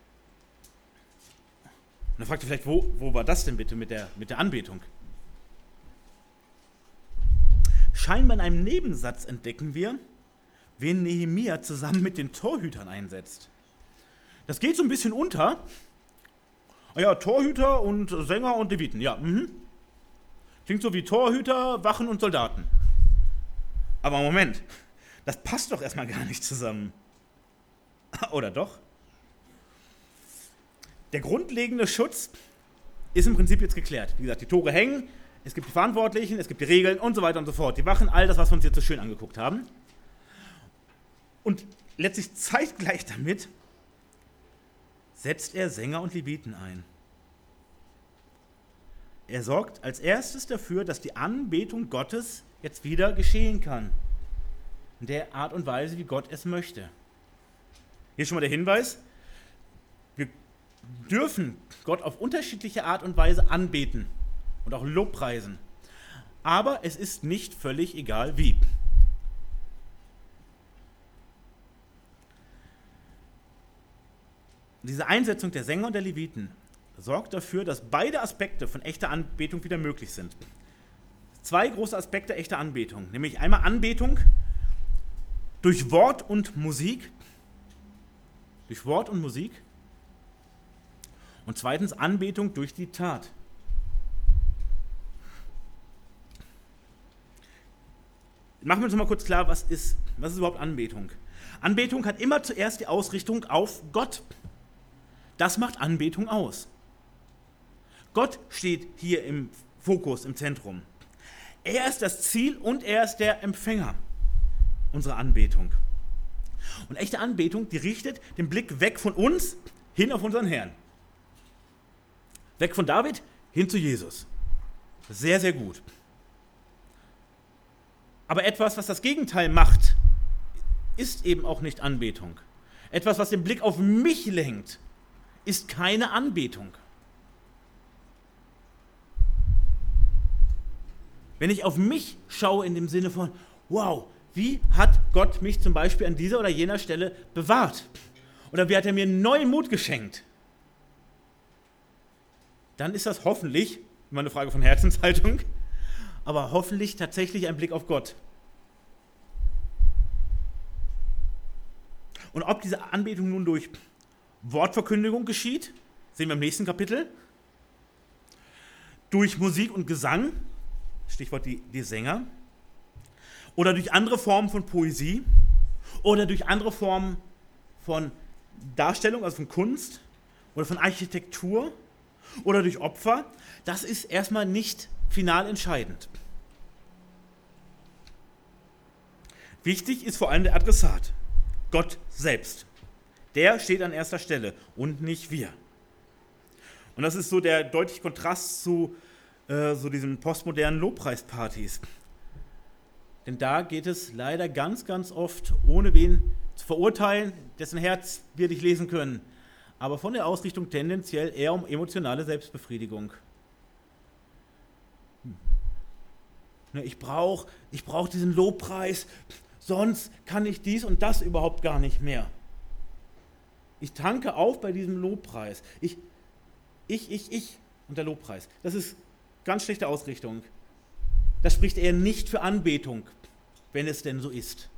A: Und dann fragt ihr vielleicht, wo, wo war das denn bitte mit der, mit der Anbetung? Scheinbar in einem Nebensatz entdecken wir, wen Nehemia zusammen mit den Torhütern einsetzt. Das geht so ein bisschen unter. Ja, Torhüter und Sänger und Leviten, ja. Mhm. Klingt so wie Torhüter, Wachen und Soldaten. Aber Moment, das passt doch erstmal gar nicht zusammen. Oder doch? Der grundlegende Schutz ist im Prinzip jetzt geklärt. Wie gesagt, die Tore hängen, es gibt die Verantwortlichen, es gibt die Regeln und so weiter und so fort. Die Wachen, all das, was wir uns jetzt so schön angeguckt haben. Und letztlich zeitgleich damit setzt er Sänger und Leviten ein. Er sorgt als erstes dafür, dass die Anbetung Gottes jetzt wieder geschehen kann. In der Art und Weise, wie Gott es möchte. Hier schon mal der Hinweis, wir dürfen Gott auf unterschiedliche Art und Weise anbeten und auch Lobpreisen. Aber es ist nicht völlig egal wie. Diese Einsetzung der Sänger und der Leviten sorgt dafür, dass beide Aspekte von echter Anbetung wieder möglich sind. Zwei große Aspekte echter Anbetung, nämlich einmal Anbetung durch Wort und Musik, durch Wort und Musik und zweitens Anbetung durch die Tat. Machen wir uns mal kurz klar, was ist, was ist überhaupt Anbetung? Anbetung hat immer zuerst die Ausrichtung auf Gott. Das macht Anbetung aus. Gott steht hier im Fokus, im Zentrum. Er ist das Ziel und er ist der Empfänger unserer Anbetung. Und echte Anbetung, die richtet den Blick weg von uns hin auf unseren Herrn. Weg von David hin zu Jesus. Sehr, sehr gut. Aber etwas, was das Gegenteil macht, ist eben auch nicht Anbetung. Etwas, was den Blick auf mich lenkt, ist keine Anbetung. Wenn ich auf mich schaue in dem Sinne von, wow, wie hat Gott mich zum Beispiel an dieser oder jener Stelle bewahrt? Oder wie hat er mir neuen Mut geschenkt? Dann ist das hoffentlich, immer eine Frage von Herzenshaltung, aber hoffentlich tatsächlich ein Blick auf Gott. Und ob diese Anbetung nun durch Wortverkündigung geschieht, sehen wir im nächsten Kapitel, durch Musik und Gesang, Stichwort die, die Sänger, oder durch andere Formen von Poesie, oder durch andere Formen von Darstellung, also von Kunst, oder von Architektur, oder durch Opfer, das ist erstmal nicht final entscheidend. Wichtig ist vor allem der Adressat, Gott selbst. Der steht an erster Stelle und nicht wir. Und das ist so der deutliche Kontrast zu äh, so diesen postmodernen Lobpreispartys. Denn da geht es leider ganz, ganz oft, ohne wen zu verurteilen, dessen Herz wir nicht lesen können, aber von der Ausrichtung tendenziell eher um emotionale Selbstbefriedigung. Hm. Ich brauche ich brauch diesen Lobpreis, sonst kann ich dies und das überhaupt gar nicht mehr. Ich tanke auf bei diesem Lobpreis. Ich, ich, ich, ich und der Lobpreis. Das ist ganz schlechte Ausrichtung. Das spricht eher nicht für Anbetung, wenn es denn so ist.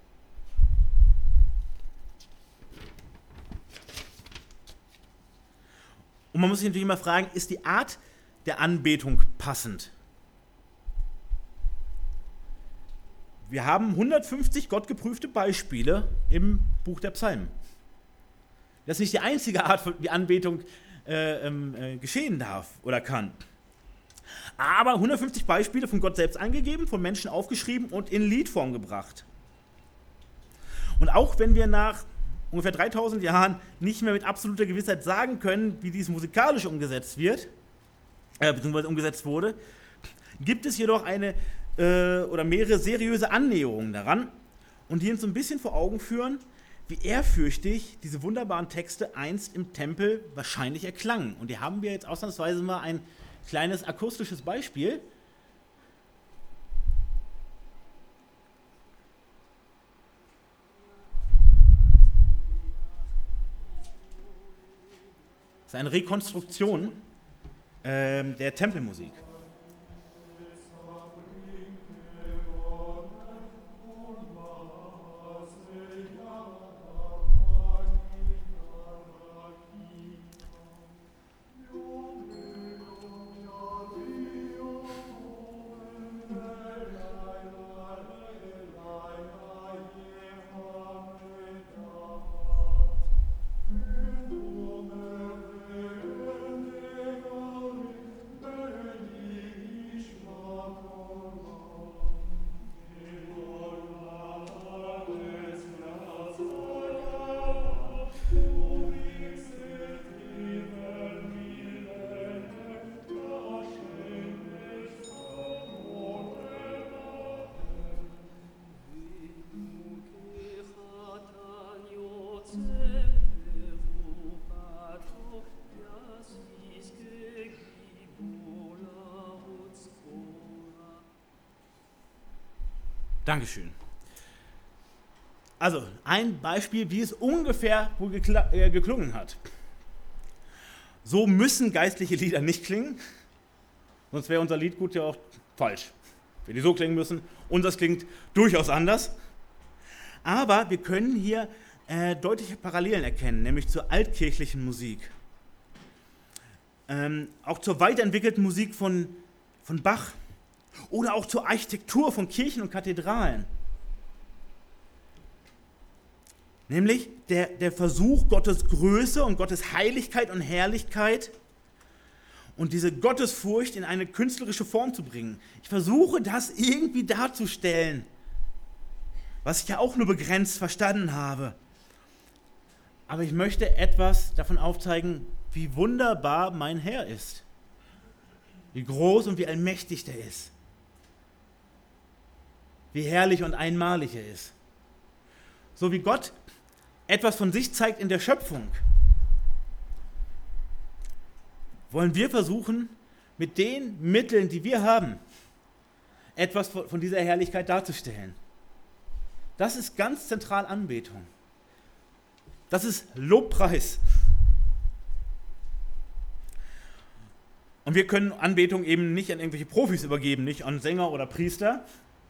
A: Und man muss sich natürlich immer fragen, ist die Art der Anbetung passend? Wir haben hundertfünfzig gottgeprüfte Beispiele im Buch der Psalmen. Das ist nicht die einzige Art, wie Anbetung äh, äh, geschehen darf oder kann. Aber hundertfünfzig Beispiele von Gott selbst eingegeben, von Menschen aufgeschrieben und in Liedform gebracht. Und auch wenn wir nach ungefähr dreitausend Jahren nicht mehr mit absoluter Gewissheit sagen können, wie dies musikalisch umgesetzt wird, äh, beziehungsweise umgesetzt wurde, gibt es jedoch eine äh, oder mehrere seriöse Annäherungen daran und die uns so ein bisschen vor Augen führen, wie ehrfürchtig diese wunderbaren Texte einst im Tempel wahrscheinlich erklangen. Und hier haben wir jetzt ausnahmsweise mal ein kleines akustisches Beispiel. Das ist eine Rekonstruktion äh, der Tempelmusik. Dankeschön. Also, ein Beispiel, wie es ungefähr wohl gekla- äh, geklungen hat. So müssen geistliche Lieder nicht klingen, sonst wäre unser Liedgut ja auch falsch. Wenn die so klingen müssen, unseres klingt durchaus anders. Aber wir können hier äh, deutliche Parallelen erkennen, nämlich zur altkirchlichen Musik. Ähm, auch zur weiterentwickelten Musik von, von Bach. Oder auch zur Architektur von Kirchen und Kathedralen. Nämlich der, der Versuch, Gottes Größe und Gottes Heiligkeit und Herrlichkeit und diese Gottesfurcht in eine künstlerische Form zu bringen. Ich versuche das irgendwie darzustellen, was ich ja auch nur begrenzt verstanden habe. Aber ich möchte etwas davon aufzeigen, wie wunderbar mein Herr ist. Wie groß und wie allmächtig der ist. Wie herrlich und einmalig er ist. So wie Gott etwas von sich zeigt in der Schöpfung, wollen wir versuchen, mit den Mitteln, die wir haben, etwas von dieser Herrlichkeit darzustellen. Das ist ganz zentral Anbetung. Das ist Lobpreis. Und wir können Anbetung eben nicht an irgendwelche Profis übergeben, nicht an Sänger oder Priester.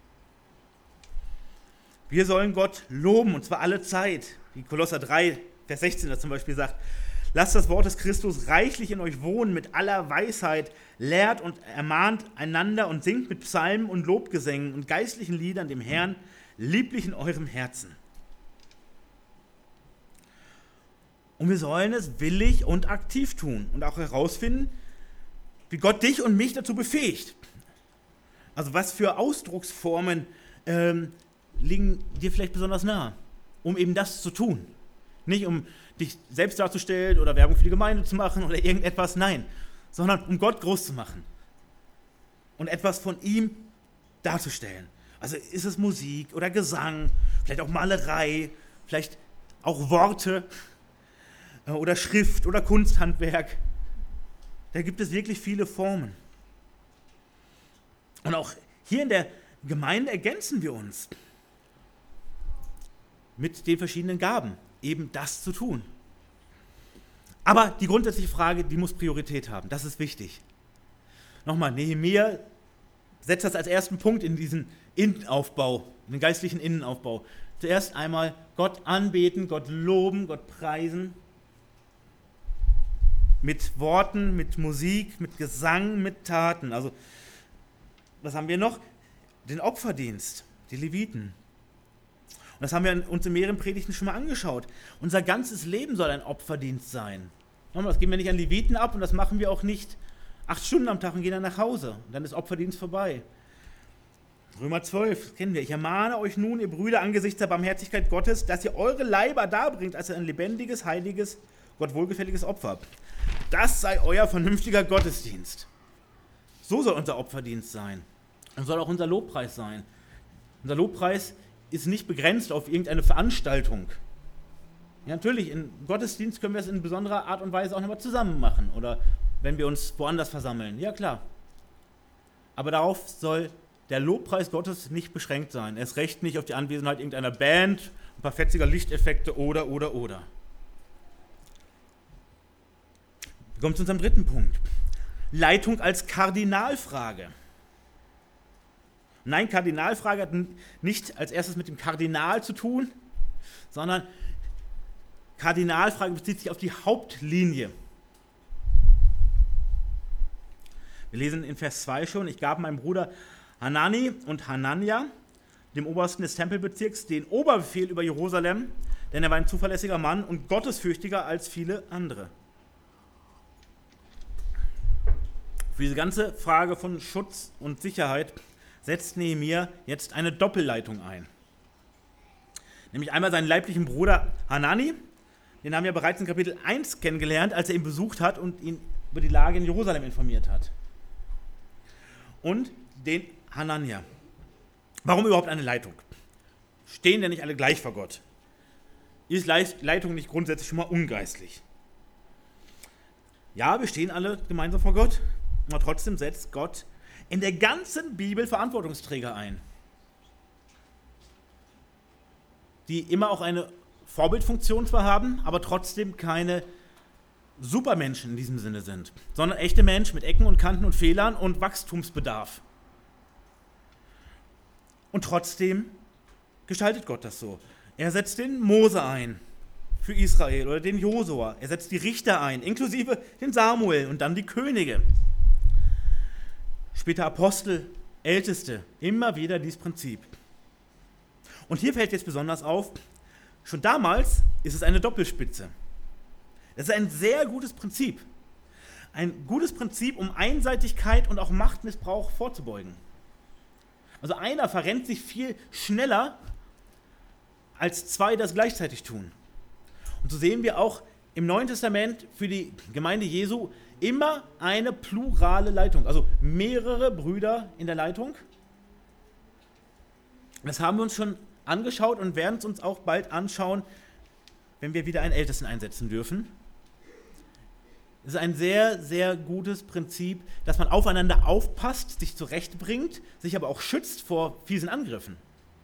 A: Wir sollen Gott loben, und zwar alle Zeit. Wie Kolosser drei, Vers sechzehn das zum Beispiel sagt. Lasst das Wort des Christus reichlich in euch wohnen mit aller Weisheit, lehrt und ermahnt einander und singt mit Psalmen und Lobgesängen und geistlichen Liedern dem Herrn, lieblich in eurem Herzen. Und wir sollen es willig und aktiv tun und auch herausfinden, wie Gott dich und mich dazu befähigt. Also was für Ausdrucksformen ähm, liegen dir vielleicht besonders nahe, um eben das zu tun. Nicht um dich selbst darzustellen oder Werbung für die Gemeinde zu machen oder irgendetwas, nein, sondern um Gott groß zu machen und etwas von ihm darzustellen. Also ist es Musik oder Gesang, vielleicht auch Malerei, vielleicht auch Worte oder Schrift oder Kunsthandwerk. Da gibt es wirklich viele Formen. Und auch hier in der Gemeinde ergänzen wir uns mit den verschiedenen Gaben, eben das zu tun. Aber die grundsätzliche Frage, die muss Priorität haben, das ist wichtig. Nochmal, Nehemia setzt das als ersten Punkt in diesen Innenaufbau, in den geistlichen Innenaufbau. Zuerst einmal Gott anbeten, Gott loben, Gott preisen. Mit Worten, mit Musik, mit Gesang, mit Taten. Also, was haben wir noch? Den Opferdienst, die Leviten. Und das haben wir uns in mehreren Predigten schon mal angeschaut. Unser ganzes Leben soll ein Opferdienst sein. Das geben wir nicht an Leviten ab und das machen wir auch nicht acht Stunden am Tag und gehen dann nach Hause. Und dann ist Opferdienst vorbei. Römer zwölf, das kennen wir. Ich ermahne euch nun, ihr Brüder, angesichts der Barmherzigkeit Gottes, dass ihr eure Leiber darbringt als ein lebendiges, heiliges, Gott wohlgefälliges Opfer. Das sei euer vernünftiger Gottesdienst. So soll unser Opferdienst sein. Und soll auch unser Lobpreis sein. Unser Lobpreis ist nicht begrenzt auf irgendeine Veranstaltung. Ja, natürlich, im Gottesdienst können wir es in besonderer Art und Weise auch nochmal zusammen machen. Oder wenn wir uns woanders versammeln. Ja, klar. Aber darauf soll der Lobpreis Gottes nicht beschränkt sein. Erst recht nicht auf die Anwesenheit irgendeiner Band, ein paar fetziger Lichteffekte oder, oder, oder. Wir kommen zu unserem dritten Punkt. Leitung als Kardinalfrage. Nein, Kardinalfrage hat nicht als erstes mit dem Kardinal zu tun, sondern Kardinalfrage bezieht sich auf die Hauptlinie. Wir lesen in Vers zwei schon, ich gab meinem Bruder Hanani und Hanania, dem Obersten des Tempelbezirks, den Oberbefehl über Jerusalem, denn er war ein zuverlässiger Mann und gottesfürchtiger als viele andere. Für diese ganze Frage von Schutz und Sicherheit setzt Nehemia jetzt eine Doppelleitung ein. Nämlich einmal seinen leiblichen Bruder Hanani, den haben wir bereits in Kapitel eins kennengelernt, als er ihn besucht hat und ihn über die Lage in Jerusalem informiert hat. Und den Hanania. Warum überhaupt eine Leitung? Stehen denn nicht alle gleich vor Gott? Ist Leitung nicht grundsätzlich schon mal ungeistlich? Ja, wir stehen alle gemeinsam vor Gott, aber trotzdem setzt Gott in der ganzen Bibel Verantwortungsträger ein, die immer auch eine Vorbildfunktion zwar haben, aber trotzdem keine Supermenschen in diesem Sinne sind, sondern echte Menschen mit Ecken und Kanten und Fehlern und Wachstumsbedarf. Und trotzdem gestaltet Gott das so. Er setzt den Mose ein für Israel oder den Josua. Er setzt die Richter ein, inklusive den Samuel und dann die Könige. Später Apostel, Älteste, immer wieder dieses Prinzip. Und hier fällt jetzt besonders auf, schon damals ist es eine Doppelspitze. Das ist ein sehr gutes Prinzip. Ein gutes Prinzip, um Einseitigkeit und auch Machtmissbrauch vorzubeugen. Also einer verrennt sich viel schneller, als zwei das gleichzeitig tun. Und so sehen wir auch im Neuen Testament für die Gemeinde Jesu immer eine plurale Leitung, also mehrere Brüder in der Leitung. Das haben wir uns schon angeschaut und werden es uns auch bald anschauen, wenn wir wieder einen Ältesten einsetzen dürfen. Es ist ein sehr, sehr gutes Prinzip, dass man aufeinander aufpasst, sich zurechtbringt, sich aber auch schützt vor fiesen Angriffen.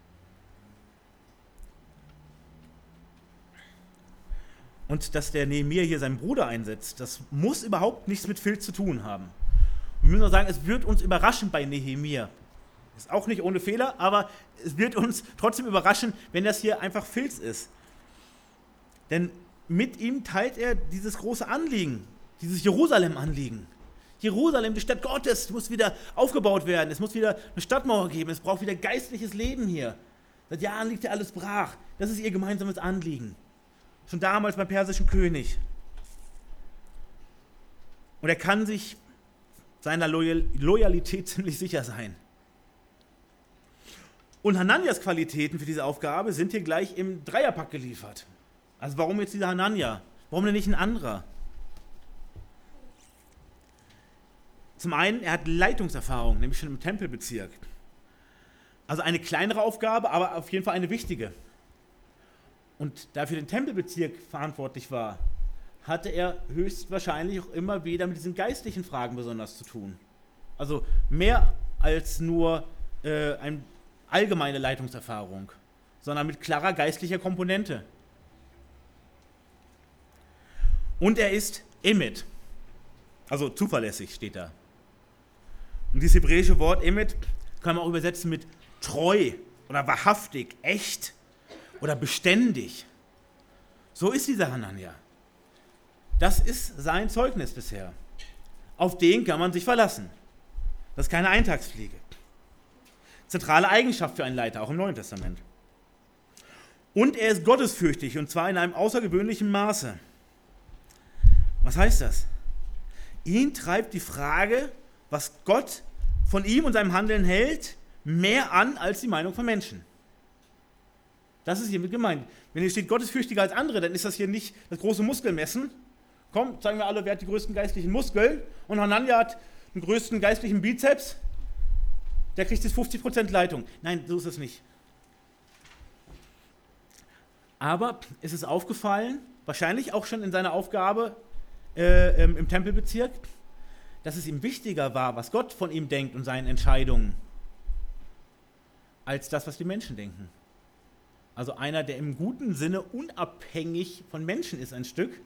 A: Und dass der Nehemia hier seinen Bruder einsetzt, das muss überhaupt nichts mit Filz zu tun haben. Wir müssen auch sagen, es wird uns überraschen bei Nehemia. Ist auch nicht ohne Fehler, aber es wird uns trotzdem überraschen, wenn das hier einfach Filz ist. Denn mit ihm teilt er dieses große Anliegen, dieses Jerusalem-Anliegen. Jerusalem, die Stadt Gottes, muss wieder aufgebaut werden. Es muss wieder eine Stadtmauer geben. Es braucht wieder geistliches Leben hier. Seit Jahren liegt ja alles brach. Das ist ihr gemeinsames Anliegen. schon damals beim persischen König. Und er kann sich seiner Loyal- Loyalität ziemlich sicher sein. Und Hananias Qualitäten für diese Aufgabe sind hier gleich im Dreierpack geliefert. Also warum jetzt dieser Hanania? Warum denn nicht ein anderer? Zum einen, er hat Leitungserfahrung, nämlich schon im Tempelbezirk. Also eine kleinere Aufgabe, aber auf jeden Fall eine wichtige. Und da er für den Tempelbezirk verantwortlich war, hatte er höchstwahrscheinlich auch immer wieder mit diesen geistlichen Fragen besonders zu tun. Also mehr als nur äh, eine allgemeine Leitungserfahrung, sondern mit klarer geistlicher Komponente. Und er ist Emet, also zuverlässig steht da. Und dieses hebräische Wort Emet kann man auch übersetzen mit treu oder wahrhaftig, echt oder beständig. So ist dieser Hanania. Das ist sein Zeugnis bisher. Auf den kann man sich verlassen. Das ist keine Eintagsfliege. Zentrale Eigenschaft für einen Leiter, auch im Neuen Testament. Und er ist gottesfürchtig, und zwar in einem außergewöhnlichen Maße. Was heißt das? Ihn treibt die Frage, was Gott von ihm und seinem Handeln hält, mehr an als die Meinung von Menschen. Das ist hiermit gemeint. Wenn hier steht, Gott ist fürchtiger als andere, dann ist das hier nicht das große Muskelmessen. Komm, zeigen wir alle, wer hat die größten geistlichen Muskeln. Und Hanania hat den größten geistlichen Bizeps. Der kriegt jetzt fünfzig Prozent Leitung. Nein, so ist es nicht. Aber es ist aufgefallen, wahrscheinlich auch schon in seiner Aufgabe äh, im, im Tempelbezirk, dass es ihm wichtiger war, was Gott von ihm denkt und seinen Entscheidungen, als das, was die Menschen denken. Also einer, der im guten Sinne unabhängig von Menschen ist, ein Stück,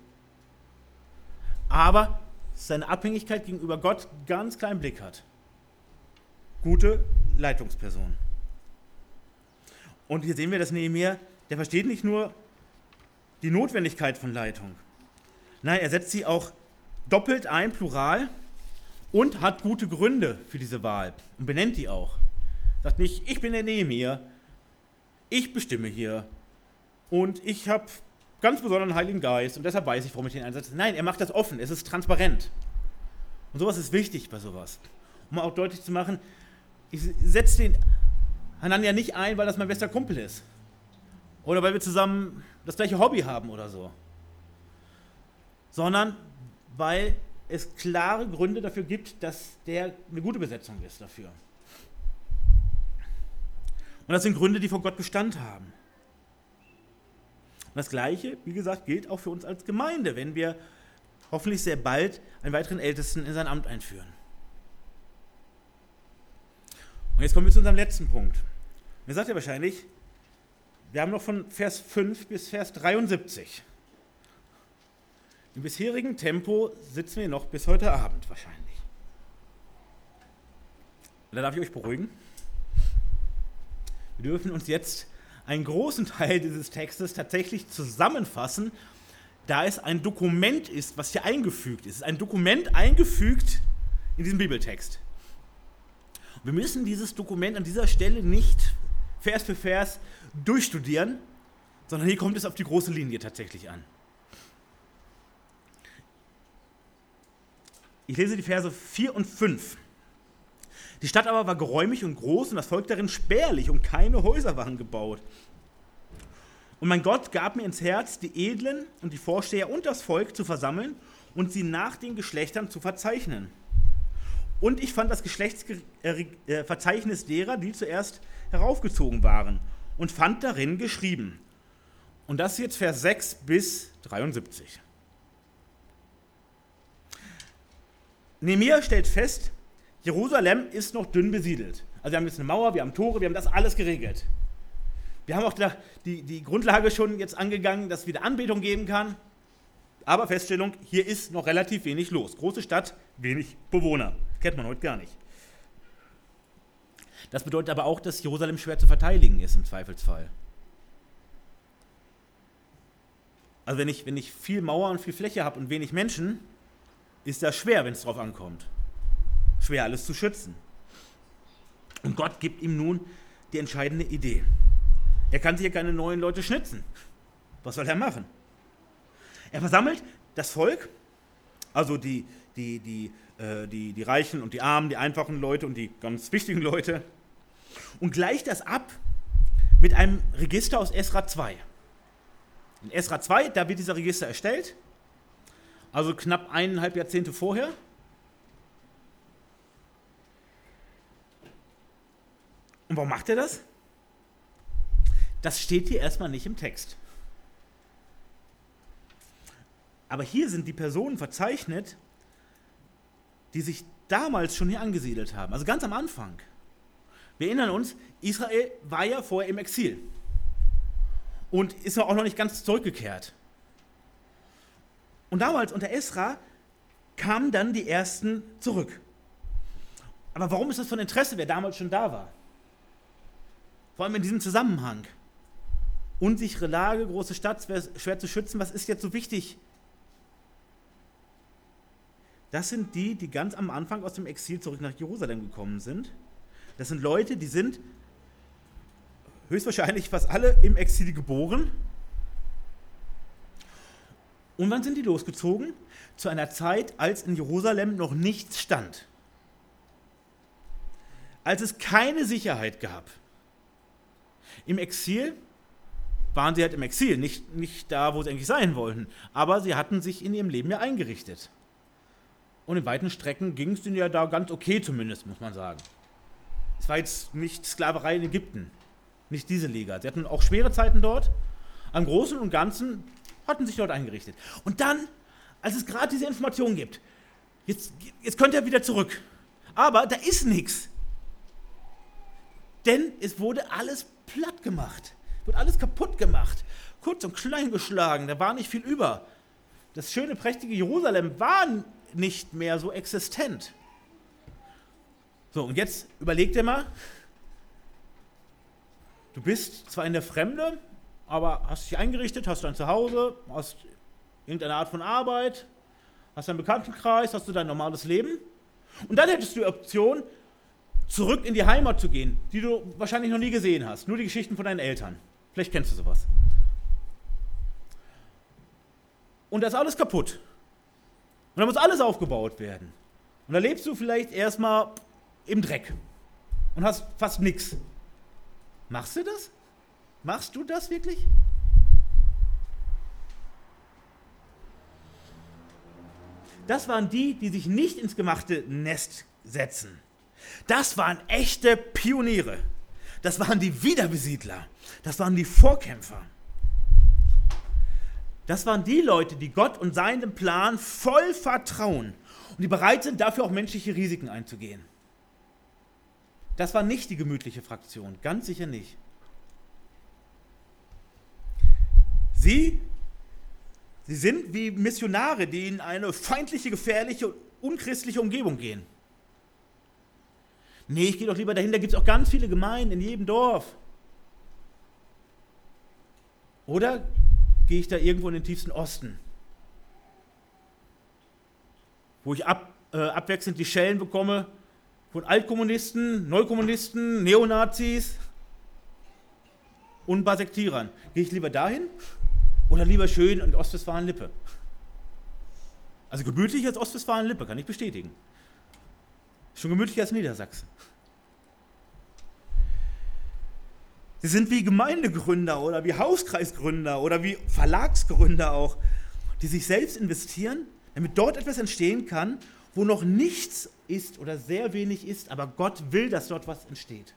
A: aber seine Abhängigkeit gegenüber Gott ganz klar im Blick hat. Gute Leitungsperson. Und hier sehen wir, dass Nehemia, der versteht nicht nur die Notwendigkeit von Leitung. Nein, er setzt sie auch doppelt ein, plural, und hat gute Gründe für diese Wahl und benennt die auch. Sagt nicht, ich bin der Nehemia, ich bestimme hier und ich habe ganz besonderen Heiligen Geist und deshalb weiß ich, warum ich den einsetze. Nein, er macht das offen, es ist transparent. Und sowas ist wichtig bei sowas. Um auch deutlich zu machen, ich setze den Hanania nicht ein, weil das mein bester Kumpel ist. Oder weil wir zusammen das gleiche Hobby haben oder so. Sondern weil es klare Gründe dafür gibt, dass der eine gute Besetzung ist dafür. Und das sind Gründe, die vor Gott Bestand haben. Und das Gleiche, wie gesagt, gilt auch für uns als Gemeinde, wenn wir hoffentlich sehr bald einen weiteren Ältesten in sein Amt einführen. Und jetzt kommen wir zu unserem letzten Punkt. Und ihr sagt ja wahrscheinlich, wir haben noch von Vers fünf bis Vers dreiundsiebzig. Im bisherigen Tempo sitzen wir noch bis heute Abend wahrscheinlich. Und da darf ich euch beruhigen. Wir dürfen uns jetzt einen großen Teil dieses Textes tatsächlich zusammenfassen, da es ein Dokument ist, was hier eingefügt ist. Es ist ein Dokument eingefügt in diesem Bibeltext. Wir müssen dieses Dokument an dieser Stelle nicht Vers für Vers durchstudieren, sondern hier kommt es auf die große Linie tatsächlich an. Ich lese die Verse vier und fünf. Die Stadt aber war geräumig und groß und das Volk darin spärlich und keine Häuser waren gebaut. Und mein Gott gab mir ins Herz, die Edlen und die Vorsteher und das Volk zu versammeln und sie nach den Geschlechtern zu verzeichnen. Und ich fand das Geschlechtsverzeichnis derer, die zuerst heraufgezogen waren, und fand darin geschrieben. Und das ist jetzt Vers sechs bis dreiundsiebzig. Nehemia stellt fest, Jerusalem ist noch dünn besiedelt. Also wir haben jetzt eine Mauer, wir haben Tore, wir haben das alles geregelt. Wir haben auch die, die Grundlage schon jetzt angegangen, dass es wieder Anbetung geben kann. Aber Feststellung, hier ist noch relativ wenig los. Große Stadt, wenig Bewohner. Kennt man heute gar nicht. Das bedeutet aber auch, dass Jerusalem schwer zu verteidigen ist im Zweifelsfall. Also wenn ich, wenn ich viel Mauer und viel Fläche habe und wenig Menschen, ist das schwer, wenn es drauf ankommt. Schwer, alles zu schützen. Und Gott gibt ihm nun die entscheidende Idee. Er kann sich ja keine neuen Leute schnitzen. Was soll er machen? Er versammelt das Volk, also die, die, die, äh, die, die Reichen und die Armen, die einfachen Leute und die ganz wichtigen Leute und gleicht das ab mit einem Register aus Esra zwei. In Esra zwei, da wird dieser Register erstellt, also knapp eineinhalb Jahrzehnte vorher. Und warum macht er das? Das steht hier erstmal nicht im Text. Aber hier sind die Personen verzeichnet, die sich damals schon hier angesiedelt haben. Also ganz am Anfang. Wir erinnern uns, Israel war ja vorher im Exil und ist auch noch nicht ganz zurückgekehrt. Und damals unter Esra kamen dann die Ersten zurück. Aber warum ist das von Interesse, wer damals schon da war? Vor allem in diesem Zusammenhang. Unsichere Lage, große Stadt, schwer zu schützen, was ist jetzt so wichtig? Das sind die, die ganz am Anfang aus dem Exil zurück nach Jerusalem gekommen sind. Das sind Leute, die sind höchstwahrscheinlich fast alle im Exil geboren. Und wann sind die losgezogen? Zu einer Zeit, als in Jerusalem noch nichts stand. Als es keine Sicherheit gab. Im Exil waren sie halt im Exil, nicht, nicht da, wo sie eigentlich sein wollten. Aber sie hatten sich in ihrem Leben ja eingerichtet. Und in weiten Strecken ging es ihnen ja da ganz okay zumindest, muss man sagen. Es war jetzt nicht Sklaverei in Ägypten, nicht diese Liga. Sie hatten auch schwere Zeiten dort. Am Großen und Ganzen hatten sich dort eingerichtet. Und dann, als es gerade diese Information gibt, jetzt, jetzt könnt ihr wieder zurück. Aber da ist nichts. Denn es wurde alles platt gemacht, wurde alles kaputt gemacht, kurz und klein geschlagen, da war nicht viel über. Das schöne, prächtige Jerusalem war nicht mehr so existent. So, und jetzt überleg dir mal, du bist zwar in der Fremde, aber hast dich eingerichtet, hast dein Zuhause, hast irgendeine Art von Arbeit, hast deinen Bekanntenkreis, hast du dein normales Leben und dann hättest du die Option, zurück in die Heimat zu gehen, die du wahrscheinlich noch nie gesehen hast. Nur die Geschichten von deinen Eltern. Vielleicht kennst du sowas. Und da ist alles kaputt. Und da muss alles aufgebaut werden. Und da lebst du vielleicht erstmal im Dreck. Und hast fast nichts. Machst du das? Machst du das wirklich? Das waren die, die sich nicht ins gemachte Nest setzen. Das waren echte Pioniere. Das waren die Wiederbesiedler. Das waren die Vorkämpfer. Das waren die Leute, die Gott und seinem Plan voll vertrauen und die bereit sind, dafür auch menschliche Risiken einzugehen. Das war nicht die gemütliche Fraktion, ganz sicher nicht. Sie, sie sind wie Missionare, die in eine feindliche, gefährliche und unchristliche Umgebung gehen. Nee, ich gehe doch lieber dahin, da gibt es auch ganz viele Gemeinden in jedem Dorf. Oder gehe ich da irgendwo in den tiefsten Osten, wo ich ab, äh, abwechselnd die Schellen bekomme von Altkommunisten, Neukommunisten, Neonazis und Basektierern. Gehe ich lieber dahin oder lieber schön in Ostwestfalen-Lippe? Also gemütlich als Ostwestfalen-Lippe, kann ich bestätigen. Schon gemütlicher als Niedersachsen. Sie sind wie Gemeindegründer oder wie Hauskreisgründer oder wie Verlagsgründer auch, die sich selbst investieren, damit dort etwas entstehen kann, wo noch nichts ist oder sehr wenig ist, aber Gott will, dass dort was entsteht.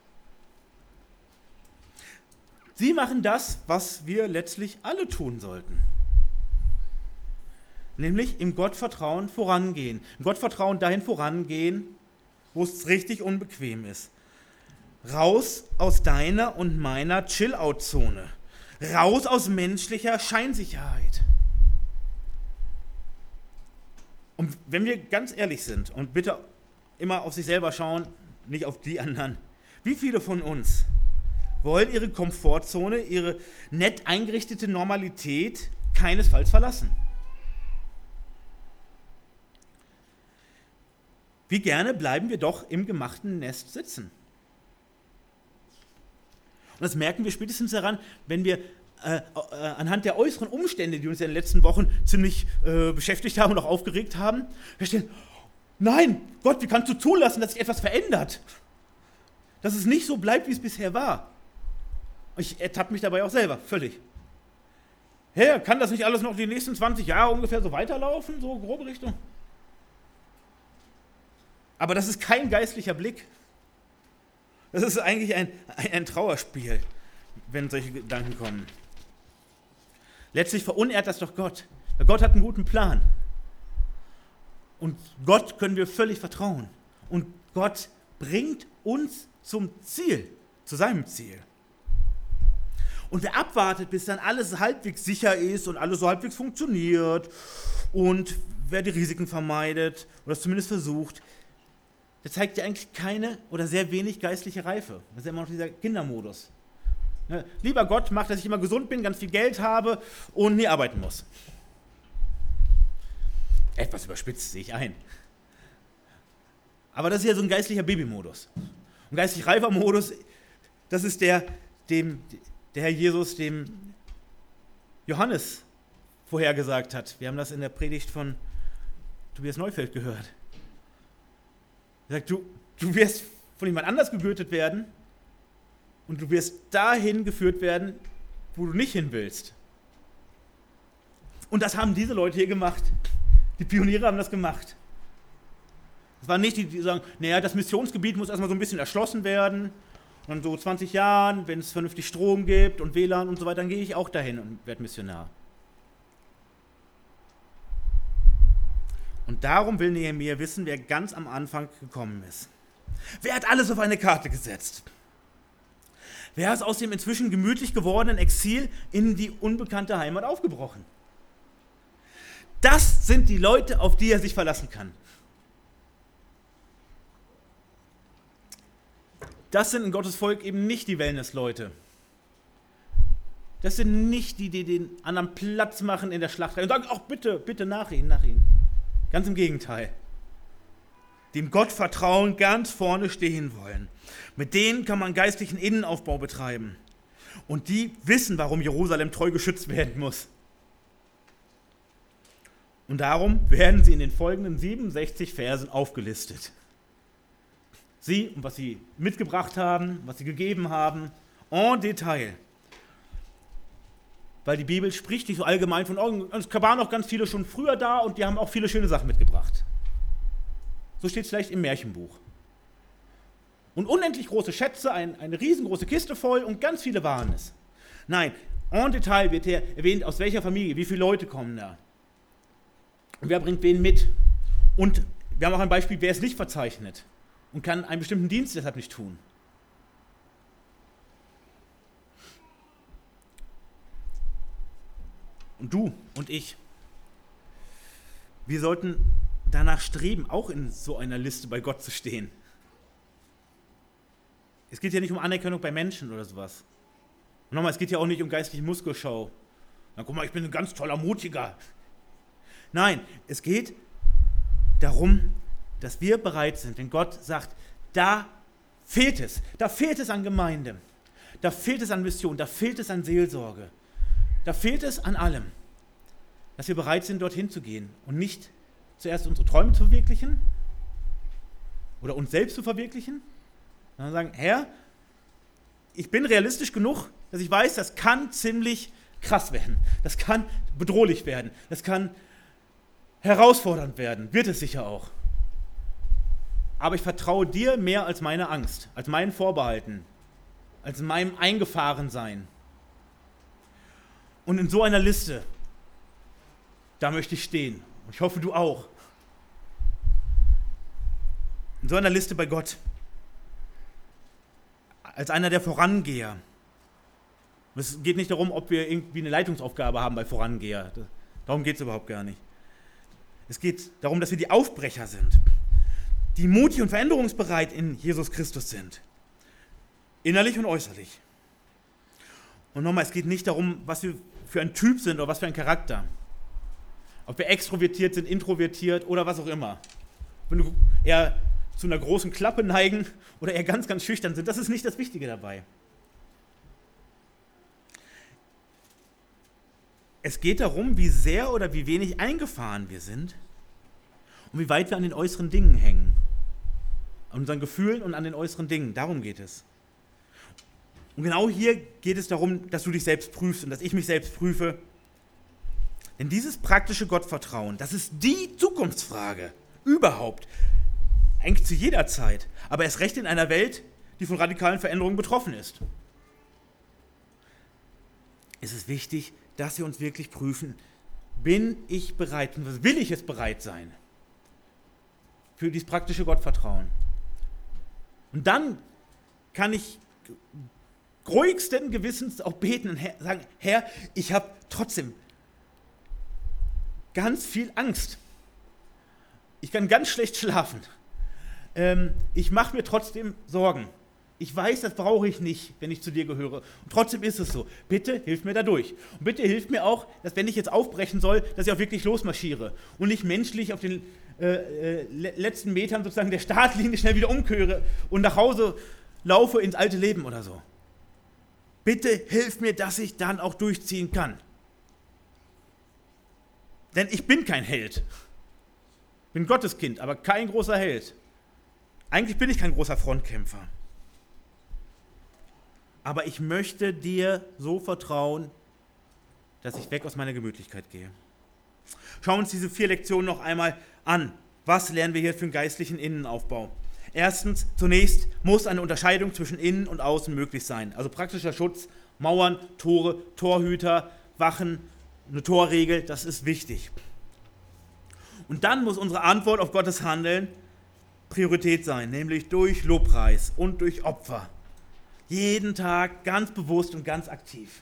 A: Sie machen das, was wir letztlich alle tun sollten. Nämlich im Gottvertrauen vorangehen. Im Gottvertrauen dahin vorangehen, wo es richtig unbequem ist. Raus aus deiner und meiner Chill-Out-Zone. Raus aus menschlicher Scheinsicherheit. Und wenn wir ganz ehrlich sind und bitte immer auf sich selber schauen, nicht auf die anderen. Wie viele von uns wollen ihre Komfortzone, ihre nett eingerichtete Normalität keinesfalls verlassen? Wie gerne bleiben wir doch im gemachten Nest sitzen. Und das merken wir spätestens daran, wenn wir äh, äh, anhand der äußeren Umstände, die uns in den letzten Wochen ziemlich äh, beschäftigt haben und auch aufgeregt haben, feststellen, nein, Gott, wie kannst du zulassen, dass sich etwas verändert? Dass es nicht so bleibt, wie es bisher war. Ich ertappe mich dabei auch selber, völlig. Herr, kann das nicht alles noch die nächsten zwanzig Jahre ungefähr so weiterlaufen, so grobe Richtung? Aber das ist kein geistlicher Blick. Das ist eigentlich ein, ein, ein Trauerspiel, wenn solche Gedanken kommen. Letztlich verunehrt das doch Gott. Weil Gott hat einen guten Plan. Und Gott können wir völlig vertrauen. Und Gott bringt uns zum Ziel, zu seinem Ziel. Und wer abwartet, bis dann alles halbwegs sicher ist und alles so halbwegs funktioniert und wer die Risiken vermeidet oder es zumindest versucht, der zeigt ja eigentlich keine oder sehr wenig geistliche Reife. Das ist ja immer noch dieser Kindermodus. Ne? Lieber Gott, mach, dass ich immer gesund bin, ganz viel Geld habe und nie arbeiten muss. Etwas überspitzt, sehe ich ein. Aber das ist ja so ein geistlicher Babymodus. Ein geistlich reifer Modus, das ist der, dem der Herr Jesus dem Johannes vorhergesagt hat. Wir haben das in der Predigt von Tobias Neufeld gehört. Er sagt, du, du wirst von jemand anders gegötet werden und du wirst dahin geführt werden, wo du nicht hin willst. Und das haben diese Leute hier gemacht. Die Pioniere haben das gemacht. Es waren nicht die, die sagen, naja, das Missionsgebiet muss erstmal so ein bisschen erschlossen werden. Und so zwanzig Jahren, wenn es vernünftig Strom gibt und W L A N und so weiter, dann gehe ich auch dahin und werde Missionar. Und darum will Nehemia wissen, wer ganz am Anfang gekommen ist. Wer hat alles auf eine Karte gesetzt? Wer ist aus dem inzwischen gemütlich gewordenen Exil in die unbekannte Heimat aufgebrochen? Das sind die Leute, auf die er sich verlassen kann. Das sind in Gottes Volk eben nicht die Wellness-Leute. Das sind nicht die, die den anderen Platz machen in der Schlachtreihe und sagen, ach bitte, bitte nach ihnen, nach ihnen. Ganz im Gegenteil. Dem Gott vertrauen, ganz vorne stehen wollen. Mit denen kann man geistlichen Innenaufbau betreiben. Und die wissen, warum Jerusalem treu geschützt werden muss. Und darum werden sie in den folgenden siebenundsechzig Versen aufgelistet. Sie und was sie mitgebracht haben, was sie gegeben haben, en Detail. Weil die Bibel spricht nicht so allgemein von, oh, es waren noch ganz viele schon früher da und die haben auch viele schöne Sachen mitgebracht. So steht es vielleicht im Märchenbuch. Und unendlich große Schätze, ein, eine riesengroße Kiste voll und ganz viele waren es. Nein, en Detail wird hier erwähnt, aus welcher Familie, wie viele Leute kommen da. Und wer bringt wen mit. Und wir haben auch ein Beispiel, wer es nicht verzeichnet und kann einen bestimmten Dienst deshalb nicht tun. Und du und ich, wir sollten danach streben, auch in so einer Liste bei Gott zu stehen. Es geht ja nicht um Anerkennung bei Menschen oder sowas. Und nochmal, es geht ja auch nicht um geistliche Muskelschau. Na guck mal, ich bin ein ganz toller Mutiger. Nein, es geht darum, dass wir bereit sind, wenn Gott sagt, da fehlt es, da fehlt es an Gemeinde, da fehlt es an Mission, da fehlt es an Seelsorge, da fehlt es an allem, dass wir bereit sind, dorthin zu gehen und nicht zuerst unsere Träume zu verwirklichen oder uns selbst zu verwirklichen, sondern sagen, Herr, ich bin realistisch genug, dass ich weiß, das kann ziemlich krass werden, das kann bedrohlich werden, das kann herausfordernd werden, wird es sicher auch. Aber ich vertraue dir mehr als meine Angst, als meinen Vorbehalten, als meinem Eingefahrensein. Und in so einer Liste, da möchte ich stehen. Und ich hoffe, du auch. In so einer Liste bei Gott. Als einer der Vorangeher. Es geht nicht darum, ob wir irgendwie eine Leitungsaufgabe haben bei Vorangeher. Darum geht es überhaupt gar nicht. Es geht darum, dass wir die Aufbrecher sind, die mutig und veränderungsbereit in Jesus Christus sind. Innerlich und äußerlich. Und nochmal, es geht nicht darum, was wir für ein Typ sind oder was für ein Charakter. Ob wir extrovertiert sind, introvertiert oder was auch immer. Wenn du eher zu einer großen Klappe neigen oder eher ganz, ganz schüchtern sind, das ist nicht das Wichtige dabei. Es geht darum, wie sehr oder wie wenig eingefahren wir sind und wie weit wir an den äußeren Dingen hängen. An unseren Gefühlen und an den äußeren Dingen. Darum geht es. Und genau hier geht es darum, dass du dich selbst prüfst und dass ich mich selbst prüfe. Denn dieses praktische Gottvertrauen, das ist die Zukunftsfrage überhaupt. Hängt zu jeder Zeit, aber erst recht in einer Welt, die von radikalen Veränderungen betroffen ist. Es ist wichtig, dass wir uns wirklich prüfen, bin ich bereit, und will ich es bereit sein, für dieses praktische Gottvertrauen. Und dann kann ich ruhigsten Gewissens auch beten und sagen, Herr, ich habe trotzdem ganz viel Angst. Ich kann ganz schlecht schlafen. Ähm, ich mache mir trotzdem Sorgen. Ich weiß, das brauche ich nicht, wenn ich zu dir gehöre. Und trotzdem ist es so. Bitte hilf mir da durch. Und bitte hilf mir auch, dass wenn ich jetzt aufbrechen soll, dass ich auch wirklich losmarschiere und nicht menschlich auf den äh, äh, letzten Metern sozusagen der Startlinie schnell wieder umkehre und nach Hause laufe ins alte Leben oder so. Bitte hilf mir, dass ich dann auch durchziehen kann. Denn ich bin kein Held. Ich bin Gotteskind, aber kein großer Held. Eigentlich bin ich kein großer Frontkämpfer. Aber ich möchte dir so vertrauen, dass ich weg aus meiner Gemütlichkeit gehe. Schauen wir uns diese vier Lektionen noch einmal an. Was lernen wir hier für einen geistlichen Innenaufbau? Erstens, zunächst muss eine Unterscheidung zwischen Innen und Außen möglich sein. Also praktischer Schutz, Mauern, Tore, Torhüter, Wachen, eine Torregel, das ist wichtig. Und dann muss unsere Antwort auf Gottes Handeln Priorität sein, nämlich durch Lobpreis und durch Opfer. Jeden Tag ganz bewusst und ganz aktiv.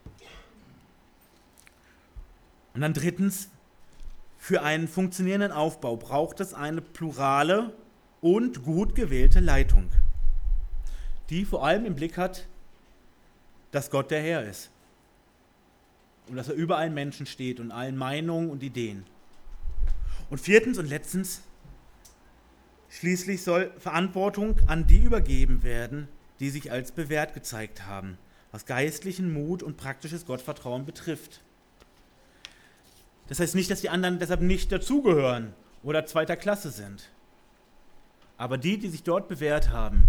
A: Und dann drittens, für einen funktionierenden Aufbau braucht es eine plurale und gut gewählte Leitung, die vor allem im Blick hat, dass Gott der Herr ist und dass er über allen Menschen steht und allen Meinungen und Ideen. Und viertens und letztens, schließlich soll Verantwortung an die übergeben werden, die sich als bewährt gezeigt haben, was geistlichen Mut und praktisches Gottvertrauen betrifft. Das heißt nicht, dass die anderen deshalb nicht dazugehören oder zweiter Klasse sind. Aber die, die sich dort bewährt haben,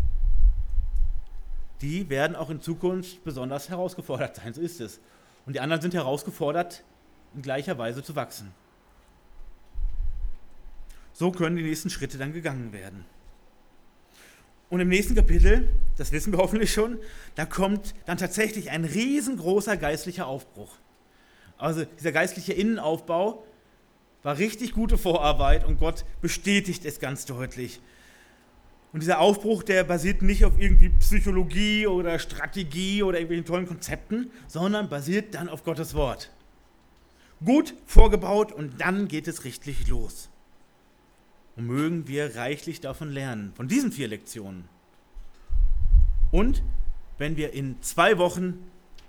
A: die werden auch in Zukunft besonders herausgefordert sein, so ist es. Und die anderen sind herausgefordert, in gleicher Weise zu wachsen. So können die nächsten Schritte dann gegangen werden. Und im nächsten Kapitel, das wissen wir hoffentlich schon, da kommt dann tatsächlich ein riesengroßer geistlicher Aufbruch. Also dieser geistliche Innenaufbau war richtig gute Vorarbeit und Gott bestätigt es ganz deutlich. Und dieser Aufbruch, der basiert nicht auf irgendwie Psychologie oder Strategie oder irgendwelchen tollen Konzepten, sondern basiert dann auf Gottes Wort. Gut vorgebaut und dann geht es richtig los. Und mögen wir reichlich davon lernen, von diesen vier Lektionen. Und wenn wir in zwei Wochen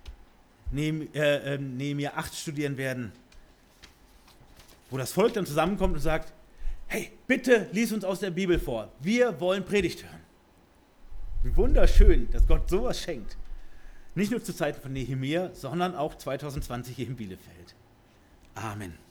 A: Nehemia acht studieren werden, wo das Volk dann zusammenkommt und sagt, hey, bitte lies uns aus der Bibel vor, wir wollen Predigt hören. Wie wunderschön, dass Gott sowas schenkt. Nicht nur zu Zeiten von Nehemia, sondern auch zwanzig zwanzig hier in Bielefeld. Amen.